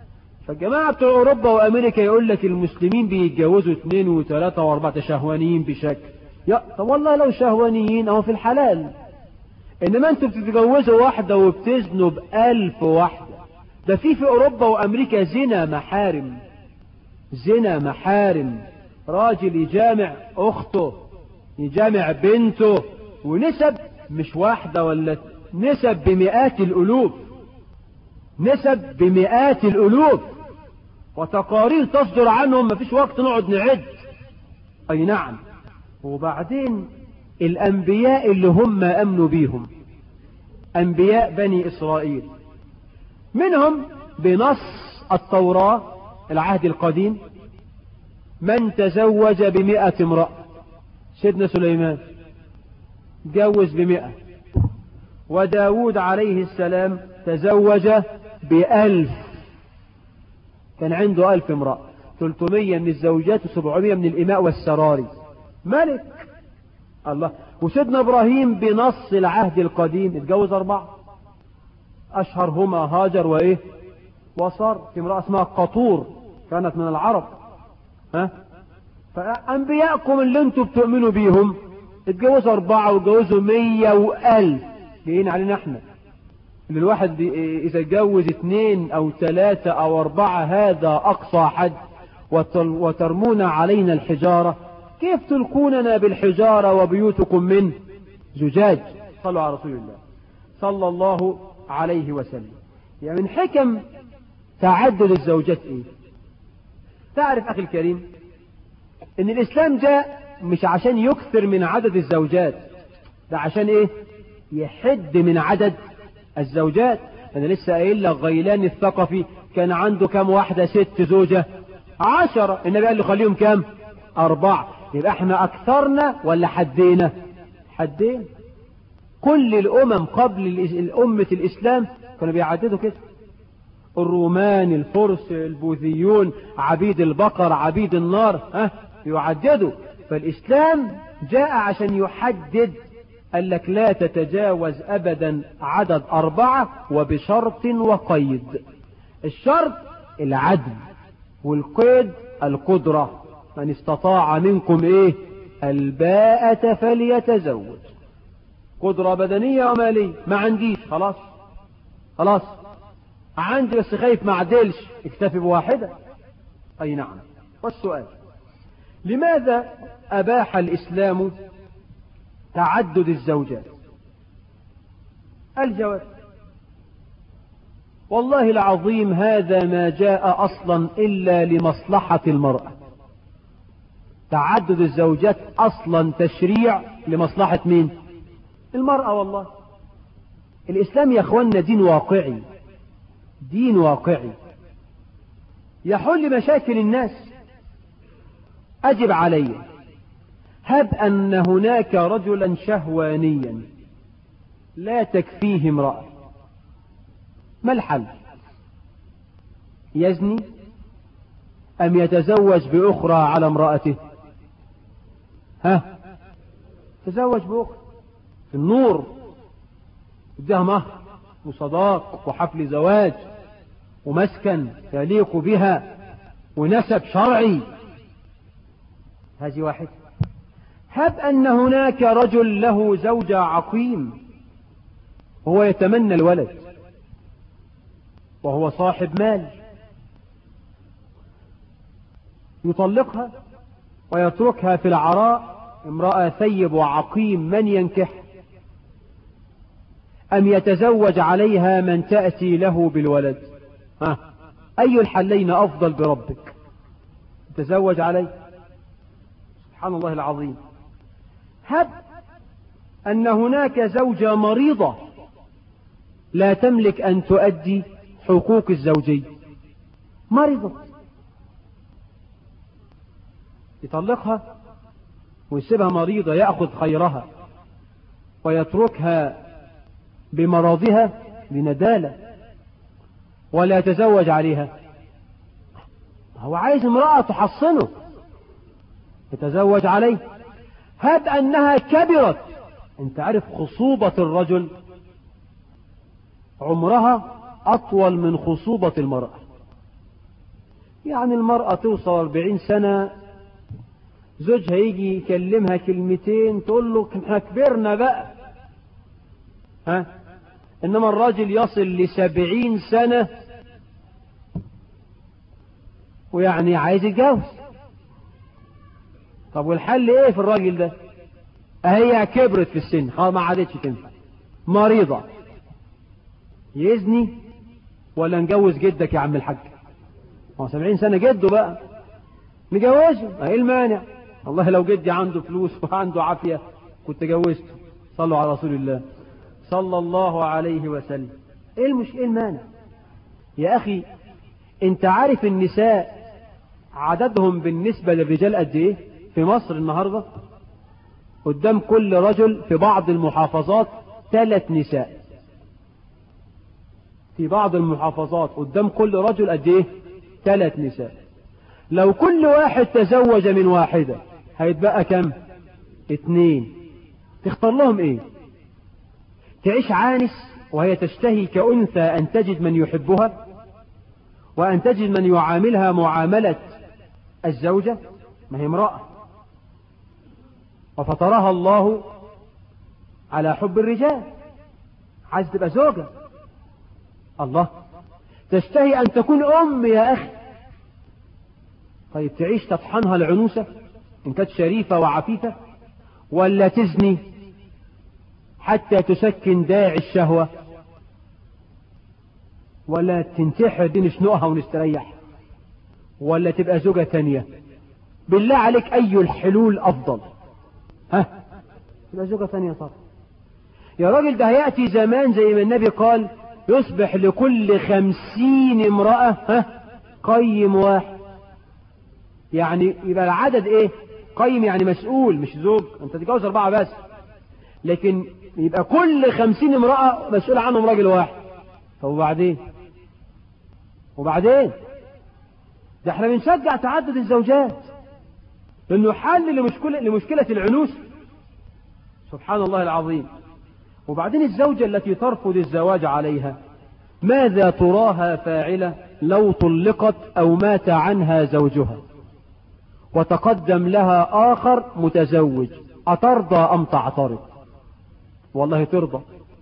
Speaker 1: فالجماعة بتوع أوروبا وأمريكا يقول لك المسلمين بيتجوزوا 2 و3 و4 شهوانيين بشكل. طب والله لو شهوانيين أو في الحلال، إنما أنتوا بتتجوزوا واحدة وبتزنوا ب1000 واحدة. ده في أوروبا وأمريكا زنا محارم، زنا محارم، راجل يجامع أخته يجامع بنته، ونسب مش واحدة ولا نسب بمئات الألوف، نسب بمئات الألوف، وتقارير تصدر عنهم مفيش وقت نقعد نعد. أي نعم. وبعدين الأنبياء اللي هم أمنوا بيهم أنبياء بني إسرائيل، منهم بنص التوراة العهد القديم من تزوج ب100 امرأة. سيدنا سليمان تجوز ب100، وداود عليه السلام تزوج ب1000، كان عنده 1000 امرأة، 300 من الزوجات و700 من الإماء والسراري، ملك الله. وسيدنا إبراهيم بنص العهد القديم اتجوز 4، أشهرهما هاجر وإيه وصار. في امرأة اسمها قطور كانت من العرب. فأنبياءكم اللي انتم بتؤمنوا بيهم اتجوزوا 4 واتجوزوا 100 و1000، جايين علينا احنا اللي الواحد إذا اتجوز 2 أو 3 أو 4 هذا أقصى حد، وترمون علينا الحجارة. كيف تلقوننا بالحجارة وبيوتكم من زجاج؟ صلوا على رسول الله صلى الله عليه وسلم. يعني من حكم تعدد الزوجات ايه؟ تعرف أخي الكريم ان الإسلام جاء مش عشان يكثر من عدد الزوجات، ده عشان ايه؟ يحد من عدد الزوجات. انا لسه قايل لك غيلان الثقفي كان عنده كام واحدة؟ 6 زوجة 10. النبي قال له خليهم كام؟ 4. يبقى احنا اكثرنا ولا حدينا؟ حدين. كل الامم قبل الامة الاسلام كانوا بيعددوا كده، الرومان، الفرس، البوذيون، عبيد البقر، عبيد النار، يعددوا. فالاسلام جاء عشان يحدد، قال لك لا تتجاوز ابدا عدد 4 وبشرط وقيد. الشرط العدل، والقيد القدرة. من استطاع منكم ايه؟ الباءة فليتزوج. قدرة بدنية ومالية ما عنديش، خلاص خلاص عندي بس خايف ما عدلش، اكتفي بواحدة. اي نعم. والسؤال لماذا اباح الاسلام تعدد الزوجات؟ الجواب والله العظيم هذا ما جاء اصلا الا لمصلحة المرأة. تعدد الزوجات اصلا تشريع لمصلحة مين؟ المرأة. والله الاسلام يا اخوانا دين واقعي، دين واقعي يحل مشاكل الناس. اجب علي، هب ان هناك رجلا شهوانيا لا تكفيه امرأة، ما الحل؟ يزني ام يتزوج باخرى على امرأته؟ تزوج باخرى في النور، اديها مهر وصداق وحفل زواج ومسكن يليق بها ونسب شرعي. هذه واحد. هب أن هناك رجل له زوجة عقيم وهو يتمنى الولد وهو صاحب مال، يطلقها ويتركها في العراء، امرأة ثيب وعقيم، من ينكح؟ أم يتزوج عليها من تأتي له بالولد؟ أي الحلين أفضل بربك؟ تزوج عليه. سبحان الله العظيم. هب أن هناك زوجة مريضة لا تملك أن تؤدي حقوق الزوجية، مريضة، يطلقها ويسيبها مريضة، يأخذ خيرها ويتركها بمراضها بندالة ولا يتزوج عليها. هو عايز امرأة تحصنه، يتزوج عليه. هب أنها كبرت، انت عارف خصوبة الرجل عمرها أطول من خصوبة المرأة. يعني المرأة توصل 40 سنة زوجها يجي يكلمها كلمتين تقول له احنا كبرنا بقى، إنما الراجل يصل ل70 سنة ويعني عايز يتجوز. طب والحل ايه في الراجل ده؟ هي كبرت في السن ما عادتش تنفع، مريضة، يزني ولا نجوز جدك يا عم الحاج؟ 70 سنة جده بقى نجوزه، ايه المانع؟ والله لو جدي عنده فلوس وعنده عافية كنت جوزته. صلوا على رسول الله صلى الله عليه وسلم. ايه المانع يا اخي؟ انت عارف النساء عددهم بالنسبة للرجال قد ايه في مصر النهاردة؟ قدام كل رجل في بعض المحافظات 3 نساء. في بعض المحافظات قدام كل رجل قد ايه؟ 3 نساء. لو كل واحد تزوج من واحدة هيتبقى كم؟ 2. تختار لهم ايه؟ تعيش عانس وهي تشتهي كأنثى أن تجد من يحبها وأن تجد من يعاملها معاملة الزوجة؟ ما هي امرأة وفطرها الله على حب الرجال، عايز تبقى زوجة. الله، تشتهي أن تكون أم يا أخي. طيب تعيش تطحنها العنوسة إن كانت شريفة وعفيفة، ولا تزني حتى تسكن داعي الشهوة، ولا تنتحر دي نشنقها ونستريح، ولا تبقى زوجة تانية؟ بالله عليك أي الحلول أفضل؟ تبقى زوجة تانية طبعا يا راجل. ده هيأتي زمان زي ما النبي قال يصبح لكل 50 امرأة قيم واحد. يعني يبقى العدد ايه؟ قيم يعني مسؤول مش زوج، انت تتجوز 4 بس، لكن يبقى كل 50 امرأة مسؤول عنهم راجل واحد. طب وبعدين ده احنا بنشجع تعدد الزوجات لانه حل لمشكلة العنوس. سبحان الله العظيم. وبعدين الزوجة التي ترفض الزواج عليها ماذا تراها فاعلة لو طلقت أو مات عنها زوجها وتقدم لها آخر متزوج؟ أترضى أم تعترض؟ والله ترضى.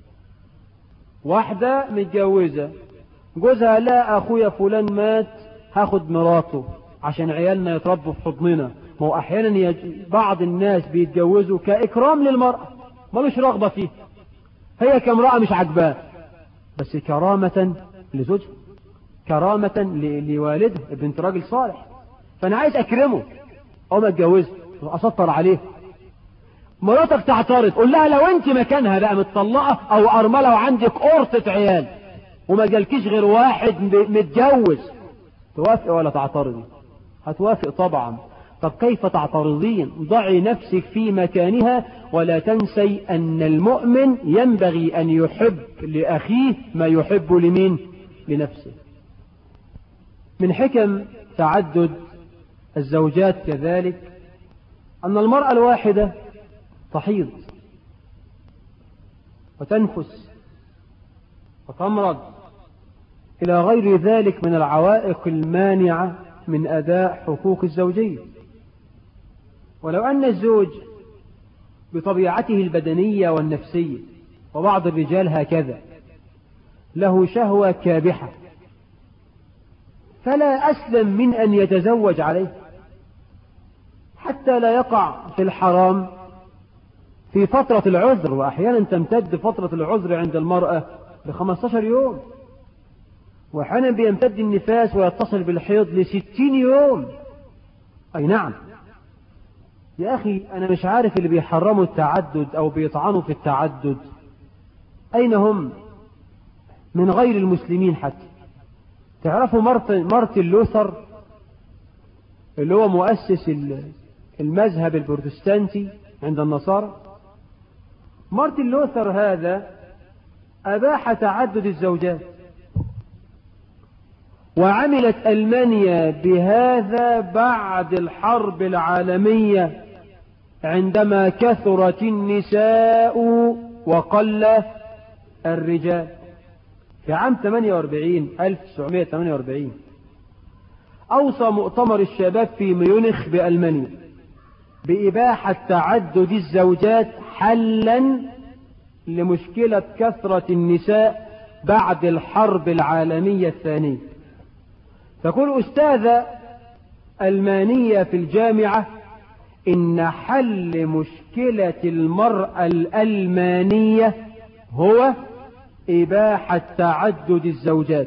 Speaker 1: واحدة متجوزة جوزها لا أخويا فلان مات هاخد مراته عشان عيالنا يتربوا في حضننا. ما هو أحيانا بعض الناس بيتجوزوا كإكرام للمرأة ملوش رغبة فيه، هي كامرأة مش عجباه بس كرامة لزوجها، كرامة لوالده بنت راجل صالح، فأنا عايز أكرمه أو ما اتجوزه وأسطر عليه. مراتك تعترض قول لها لو أنت مكانها بقى متطلقة أو أرملة وعندك قرطة عيال وما جالكيش غير واحد متجوز، توافق ولا تعترضي؟ هتوافق طبعا. طب كيف تعترضين؟ ضعي نفسك في مكانها ولا تنسي أن المؤمن ينبغي أن يحب لأخيه ما يحب لمين؟ لنفسه. من حكم تعدد الزوجات كذلك أن المرأة الواحدة تحيض وتنفس وتمرض إلى غير ذلك من العوائق المانعة من أداء حقوق الزوجية. ولو أن الزوج بطبيعته البدنية والنفسية، وبعض الرجال هكذا، له شهوة كابحة فلا أسلم من أن يتزوج عليه حتى لا يقع في الحرام في فترة العذر. وأحيانا تمتد فترة العذر عند المرأة ب15 يوم، وأحيانا بيمتد النفاس ويتصل بالحيض ل60 يوم. أي نعم يا أخي، أنا مش عارف اللي بيحرموا التعدد أو بيطعنوا في التعدد أين هم من غير المسلمين حتى. تعرفوا مارتن لوثر اللي هو مؤسس المذهب البروتستانتي عند النصارى؟ مارتن لوثر هذا أباح تعدد الزوجات، وعملت ألمانيا بهذا بعد الحرب العالمية عندما كثرت النساء وقل الرجال. في عام 1948 أوصى مؤتمر الشباب في ميونخ بألمانيا بإباحة تعدد الزوجات حلا لمشكلة كثرة النساء بعد الحرب العالمية الثانية. تقول أستاذة ألمانية في الجامعة إن حل مشكلة المرأة الألمانية هو إباحة تعدد الزوجات،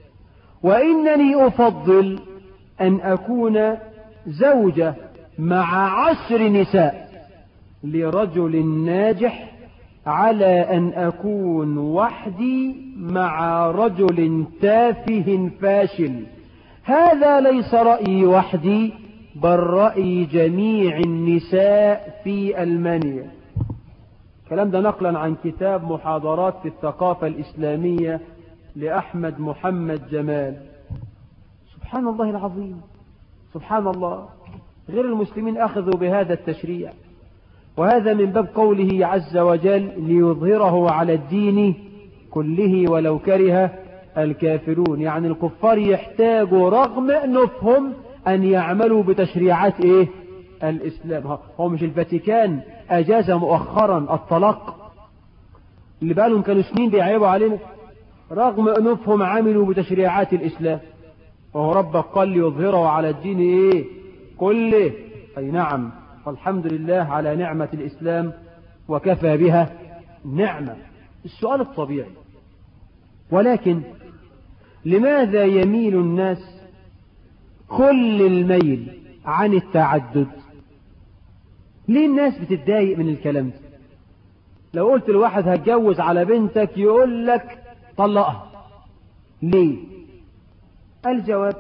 Speaker 1: وإنني أفضل أن أكون زوجة مع 10 نساء لرجل ناجح على أن أكون وحدي مع رجل تافه فاشل. هذا ليس رأيي وحدي بل رأي جميع النساء في ألمانيا. الكلام ده نقلا عن كتاب محاضرات في الثقافة الإسلامية لأحمد محمد جمال. سبحان الله العظيم، سبحان الله. غير المسلمين أخذوا بهذا التشريع، وهذا من باب قوله عز وجل ليظهره على الدين كله ولو كره الكافرون. يعني الكفار يحتاجوا رغم أنفهم أن يعملوا بتشريعات الإسلام. هو مش الفاتيكان أجاز مؤخرا الطلاق اللي بقالهم كانوا سنين بيعيبوا علينا؟ رغم أنفهم عملوا بتشريعات الإسلام، وهو ربك قال ليظهره على الدين كله. أي نعم، والحمد لله على نعمة الإسلام وكفى بها نعمة. السؤال الطبيعي، ولكن لماذا يميل الناس كل الميل عن التعدد؟ ليه الناس بتتضايق من الكلام ده؟ لو قلت لواحد هتجوز على بنتك يقول لك طلقها. ليه؟ الجواب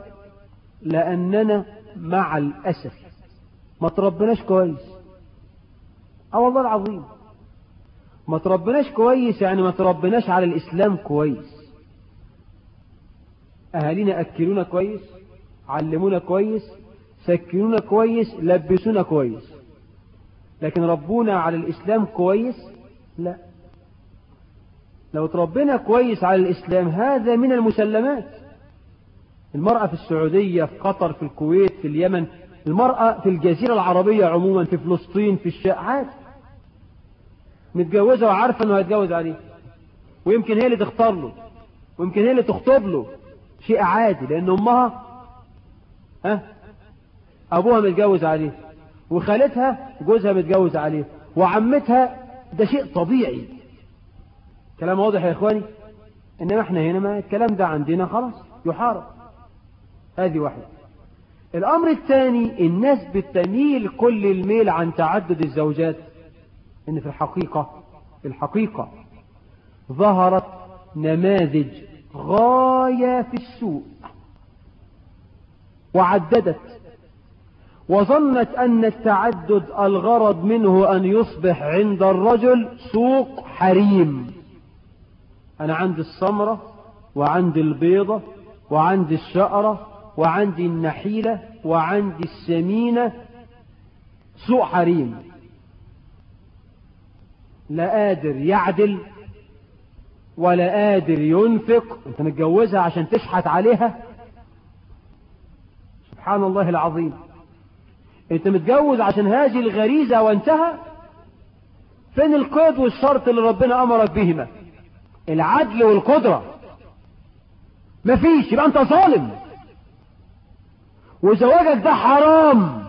Speaker 1: لأننا مع الأسف ما تربناش كويس. والله العظيم ما تربناش كويس، يعني ما تربناش على الإسلام كويس. أهالينا أكلونا كويس، علمونا كويس، سكنونا كويس، لبسونا كويس، لكن ربونا على الإسلام كويس؟ لا. لو تربينا كويس على الإسلام هذا من المسلمات. المرأة في السعودية، في قطر، في الكويت، في اليمن، المرأة في الجزيرة العربية عموما، في فلسطين، في الشام، متجوزة وعارفة انه هيتجوز عليه، ويمكن هي اللي تختار له، ويمكن هي اللي تخطب له. شيء عادي، لأن أمها أبوها متجوز عليه، وخالتها جوزها متجوز عليه، وعمتها. ده شيء طبيعي. كلام واضح يا إخواني؟ إنما إحنا هنا ما الكلام ده عندنا خلاص يحارب. هذه واحدة. الأمر الثاني، الناس بتميل كل الميل عن تعدد الزوجات إن في الحقيقة ظهرت نماذج غاية في السوء، وعددت وظنت أن التعدد الغرض منه أن يصبح عند الرجل سوق حريم. أنا عندي السمرة وعندي البيضة وعندي الشقرة وعندي النحيلة وعندي السمينة، سوق حريم. لا قادر يعدل ولا قادر ينفق. انت متجوزها عشان تشحت عليها؟ سبحان الله العظيم. انت متجوز عشان هذه الغريزة وانتهى؟ فين القيد والشرط اللي ربنا امرك بهما؟ العدل والقدرة مفيش، يبقى انت ظالم، وزواجك ده حرام،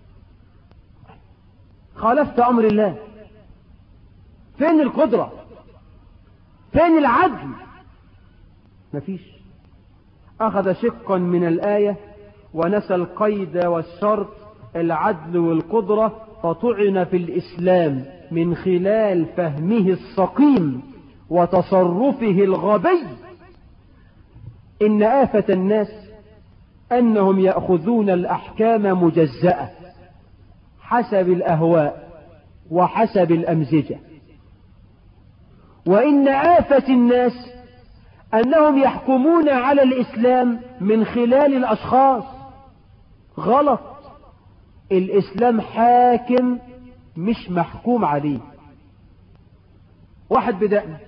Speaker 1: خالفت امر الله. فين القدرة؟ فين العدل؟ مفيش. اخذ شقا من الآية ونسى القيد والشرط، العدل والقدرة، فطعن في الإسلام من خلال فهمه السقيم وتصرفه الغبي. إن آفة الناس أنهم يأخذون الأحكام مجزأة حسب الأهواء وحسب الأمزجة، وإن آفة الناس أنهم يحكمون على الإسلام من خلال الأشخاص. غلط. الإسلام حاكم مش محكوم عليه. واحد بدأنا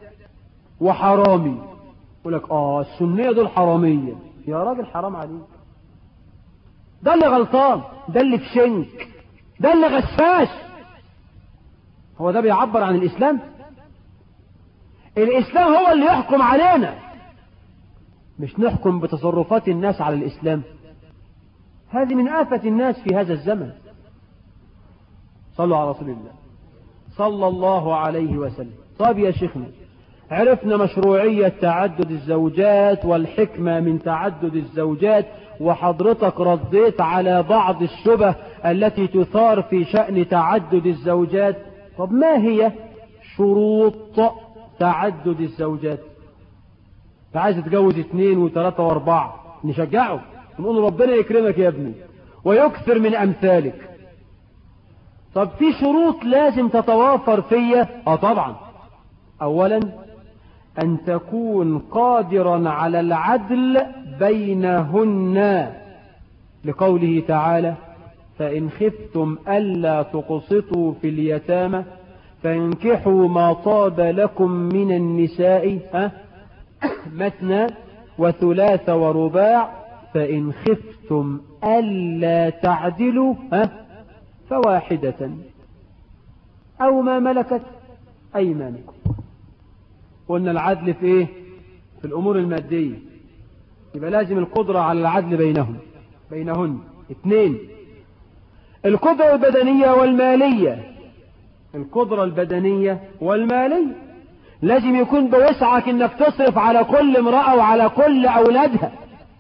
Speaker 1: وحرامي يقول لك السنية دول حرامية. يا راجل حرام عليك، ده اللي غلطان، ده اللي في شنك، ده اللي غشاش. هو ده بيعبر عن الإسلام؟ الإسلام هو اللي يحكم علينا، مش نحكم بتصرفات الناس على الإسلام. هذه من آفة الناس في هذا الزمن. صلوا على رسول الله صلى الله عليه وسلم. طب يا شيخنا، عرفنا مشروعية تعدد الزوجات والحكمة من تعدد الزوجات، وحضرتك رديت على بعض الشبه التي تثار في شأن تعدد الزوجات. طب ما هي شروط تعدد الزوجات؟ عايز تتجوز 2 و3 و4، نشجعه ونقول ربنا يكرمك يا ابني ويكثر من أمثالك. طب في شروط لازم تتوافر فيا؟ طبعا. أولا أن تكون قادرا على العدل بينهن، لقوله تعالى: فإن خفتم ألا تقسطوا في اليتامى فانكحوا ما طاب لكم من النساء مثنى وثلاث ورباع فإن خفتم ألا تعدلوا فواحدة أو ما ملكت أيمانكم. قلنا العدل في إيه؟ في الأمور المادية، يبقى لازم القدرة على العدل بينهن. 2 القدرة البدنية والمالية. القدرة البدنية والمالية لازم يكون بوسعك انك تصرف على كل امرأة وعلى كل أولادها،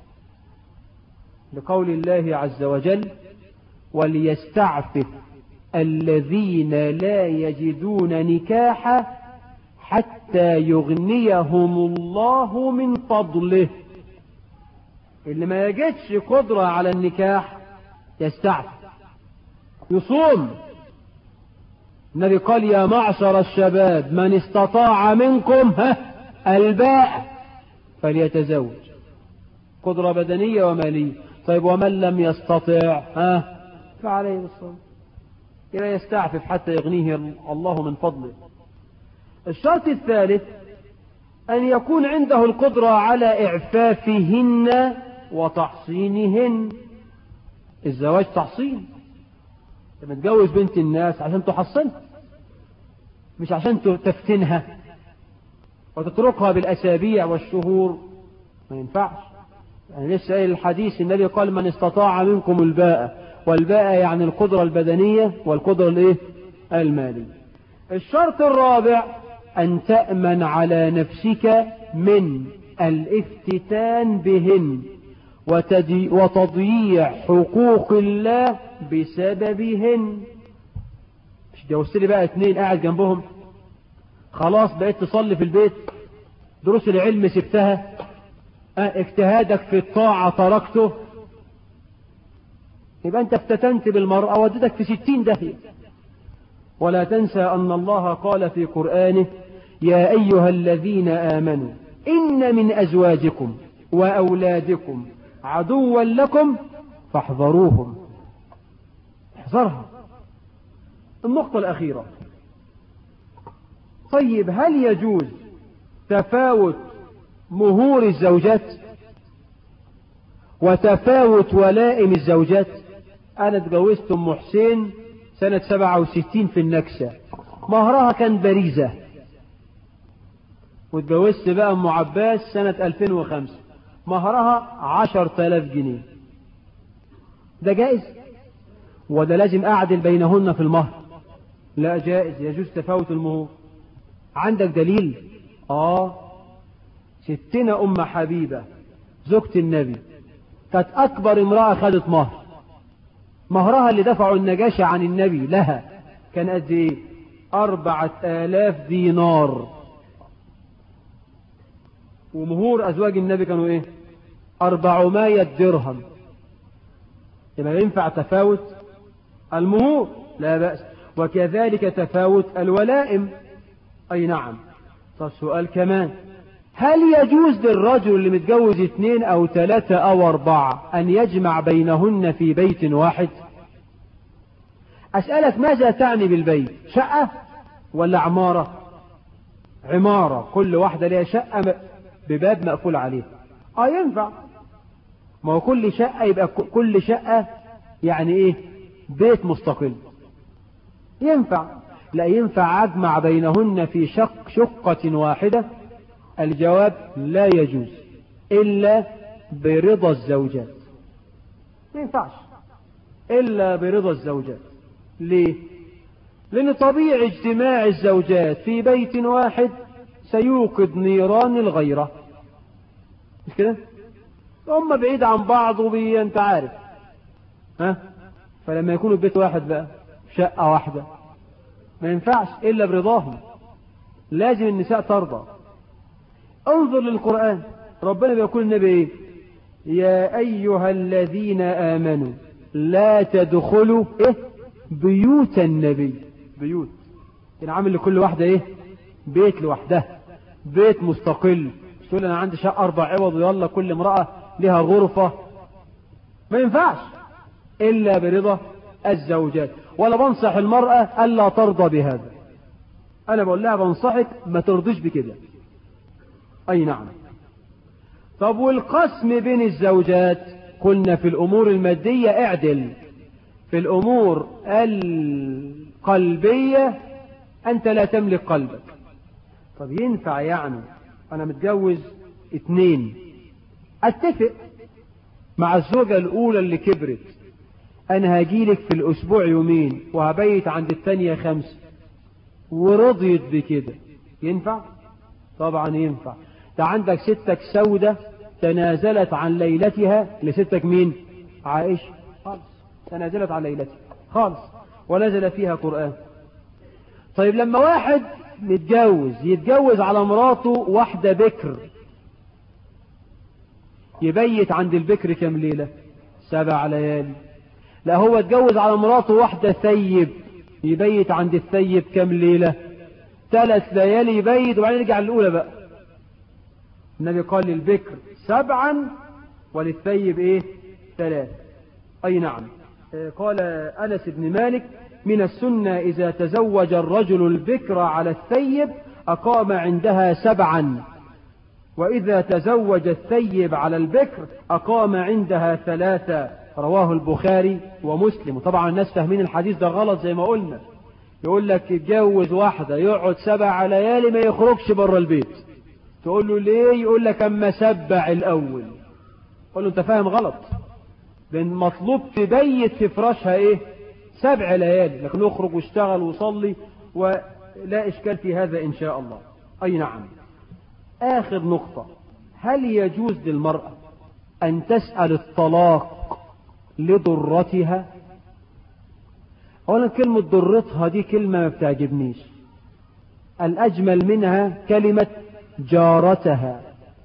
Speaker 1: لقول الله عز وجل: وليستعفف الذين لا يجدون نكاحا حتى يغنيهم الله من فضله. اللي ما يجدش قدرة على النكاح يستعفف، يصوم. النبي قال: يا معشر الشباب من استطاع منكم الباء فليتزوج. قدرة بدنية ومالية. طيب ومن لم يستطع فعليه بالصوم، يبقى يستعفف حتى يغنيه الله من فضله. الشرط الثالث أن يكون عنده القدرة على إعفافهن وتحصينهن. الزواج تحصين، انت متجوز بنت الناس عشان تحصنها، مش عشان تفتنها وتتركها بالأسابيع والشهور، ما ينفعش. يعني لسه قايل الحديث، النبي قال: من استطاع منكم الباء، والباء يعني القدرة البدنية والقدرة المالية. الشرط الرابع أن تأمن على نفسك من الافتتان بهن وتضييع حقوق الله بسببهن. مش جوزت لي بقى 2 قاعد جنبهم، خلاص بقيت تصلي في البيت، دروس العلم سبتها، اجتهادك في الطاعة تركته، يبقى انت افتتنت بالمرأة ودتك في 60 داهية. ولا تنسى أن الله قال في قرآنه: يا أيها الذين آمنوا إن من أزواجكم وأولادكم عدوا لكم فاحذروهم. احذرها. النقطة الأخيرة، طيب هل يجوز تفاوت مهور الزوجات وتفاوت ولائم الزوجات؟ أنا اتجوزت أم حسين سنة 67 في النكسة، مهرها كان بريزة. واتجوزت بقى أم عباس سنة 2005، مهرها 10,000 جنيه. ده جائز؟ وده لازم أعدل بينهن في المهر؟ لا جائز، يجوز تفاوت المهور. عندك دليل؟ ستنا أم حبيبة زوجة النبي كانت أكبر امرأة خدت مهرها اللي دفعوا النجاشي عن النبي لها كان قد ايه؟ 4,000 دينار. ومهور أزواج النبي كانوا 400 درهم. يبقى ينفع تفاوت المهور؟ لا بأس. وكذلك تفاوت الولائم. أي نعم. طب سؤال كمان، هل يجوز للرجل اللي متجوز 2 أو 3 أو 4 أن يجمع بينهن في بيت واحد؟ أسألك، ماذا تعني بالبيت؟ شقة ولا عمارة؟ عمارة، كل واحدة لها شقة بباب مقفول عليه. ينفع. ما هو كل شقة يبقى كل شقة يعني ايه؟ بيت مستقل. ينفع؟ لا ينفع أجمع بينهن في شقة واحدة. الجواب لا يجوز إلا برضا الزوجات. ما ينفعش إلا برضا الزوجات. ليه؟ لأن طبيعي اجتماع الزوجات في بيت واحد سيوقد نيران الغيرة، مش كده؟ هم بعيد عن بعض انت عارف، فلما يكونوا في بيت واحد بقى شقة واحدة ما ينفعش إلا برضاهم. لازم النساء ترضى. انظر للقرآن، ربنا بيقول النبي ايه؟ يا أيها الذين آمنوا لا تدخلوا بيوت النبي. بيوت يعني عامل لكل واحدة بيت لوحدها، بيت مستقل. مش تقول أنا عندي شقة 4 عوض ويلا كل امرأة لها غرفة. ما ينفعش إلا برضا الزوجات. ولا بنصح المرأة ألا ترضى بهذا. أنا بقول لها بنصحك ما ترضيش بكده. أي نعم. طب والقسم بين الزوجات؟ قلنا في الأمور المادية اعدل، في الأمور القلبية أنت لا تملك قلبك. طب ينفع يعني أنا متجوز 2 أتفق مع الزوجة الأولى اللي كبرت أنا هجيلك في الأسبوع 2 وهبيت عند الثانية 5 ورضيت بكده، ينفع؟ طبعا ينفع. ده عندك ستك سودة تنازلت عن ليلتها لستك مين؟ عائشة، خالص تنازلت عن ليلتها خالص ونزل فيها قرآن. طيب لما واحد يتجوز على مراته واحدة بكر، يبيت عند البكر كم ليلة؟ 7 ليالي. لا هو اتجوز على مراته واحدة ثيب، يبيت عند الثيب كم ليلة؟ 3 ليالي يبيت وبعدين يرجع للأولى بقى. النبي قال للبكر 7 وللثيب 3. أي نعم. قال أنس بن مالك من السنة إذا تزوج الرجل البكر على الثيب أقام عندها 7، وإذا تزوج الثيب على البكر أقام عندها 3. رواه البخاري ومسلم. وطبعا الناس فاهمين الحديث ده غلط زي ما قلنا، يقول لك يتجوز واحدة يقعد 7 ليالي ما يخرجش بره البيت. تقول له ليه؟ يقول لك أما سبع الأول. قول له أنت فاهم غلط، لأن مطلوب تبيت في فراشها 7 ليالي، لكن يخرج واشتغل وصلي ولا إشكال في هذا إن شاء الله. أي نعم. آخر نقطة، هل يجوز للمرأة أن تسأل الطلاق لضرتها؟ أولا كلمة ضرتها دي كلمة ما بتعجبنيش. الأجمل منها كلمة جارتها.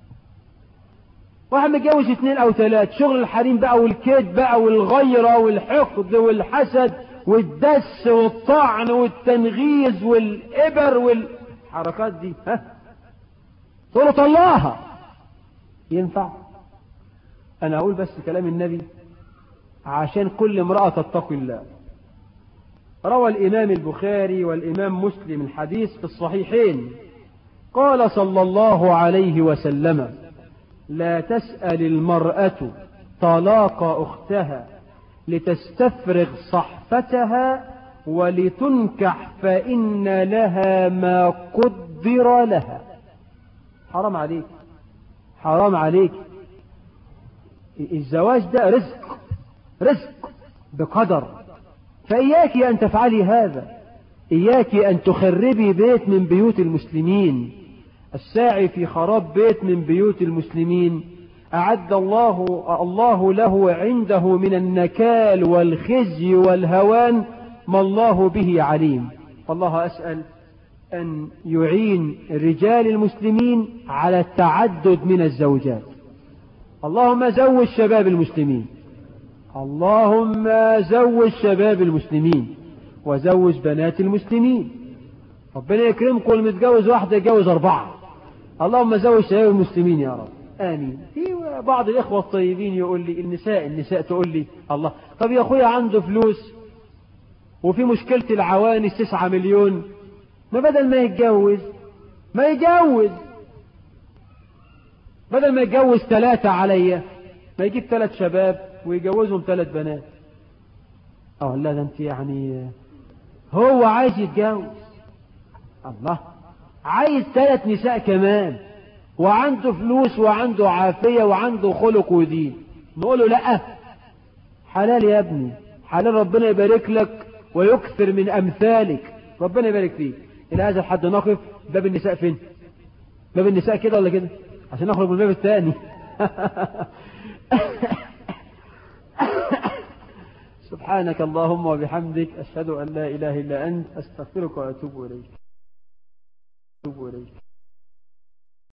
Speaker 1: واحد متجوز 2 أو 3، شغل الحريم بقى والكيد بقى والغيرة والحقد والحسد والدس والطعن والتنغيز والإبر والحركات دي، تقول له طلعها. ينفع؟ أنا أقول بس كلام النبي عشان كل امرأة تتقي الله. روى الإمام البخاري والإمام مسلم الحديث في الصحيحين، قال صلى الله عليه وسلم: لا تسأل المرأة طلاق أختها لتستفرغ صحفتها ولتنكح فإن لها ما قدر لها. حرام عليك، حرام عليك. الزواج ده رزق بقدر، فإياك أن تفعلي هذا. إياك أن تخربي بيت من بيوت المسلمين. الساعي في خراب بيت من بيوت المسلمين أعد الله له عنده من النكال والخزي والهوان ما الله به عليم. فالله أسأل أن يعين رجال المسلمين على التعدد من الزوجات. اللهم زوج شباب المسلمين، اللهم زوج شباب المسلمين وزوج بنات المسلمين. ربنا يكرمكم المتجوز واحدة يتجوز 4. اللهم زوج شباب المسلمين يا رب، آمين. في بعض الإخوة الطيبين يقول لي النساء تقول لي الله، طب يا أخويا عنده فلوس وفي مشكلة العوانس 9 مليون، ما بدل ما يتجوز بدل ما يتجوز 3 عليا، ما يجيب 3 شباب ويجوزهم 3 بنات. لا ده انت يعني هو عايز يتجوز، الله، عايز 3 نساء كمان، وعنده فلوس وعنده عافية وعنده خلق ودين. نقول له لا، حلال يا ابني، حلال، ربنا يبارك لك ويكثر من أمثالك، ربنا يبارك فيك. إلى هذا الحد نقف. باب النساء فين؟ باب النساء كده ولا كده عشان نخرج من الباب الثاني؟ سبحانك اللهم وبحمدك، أشهد أن لا إله إلا أنت، أستغفرك وأتوب إليك.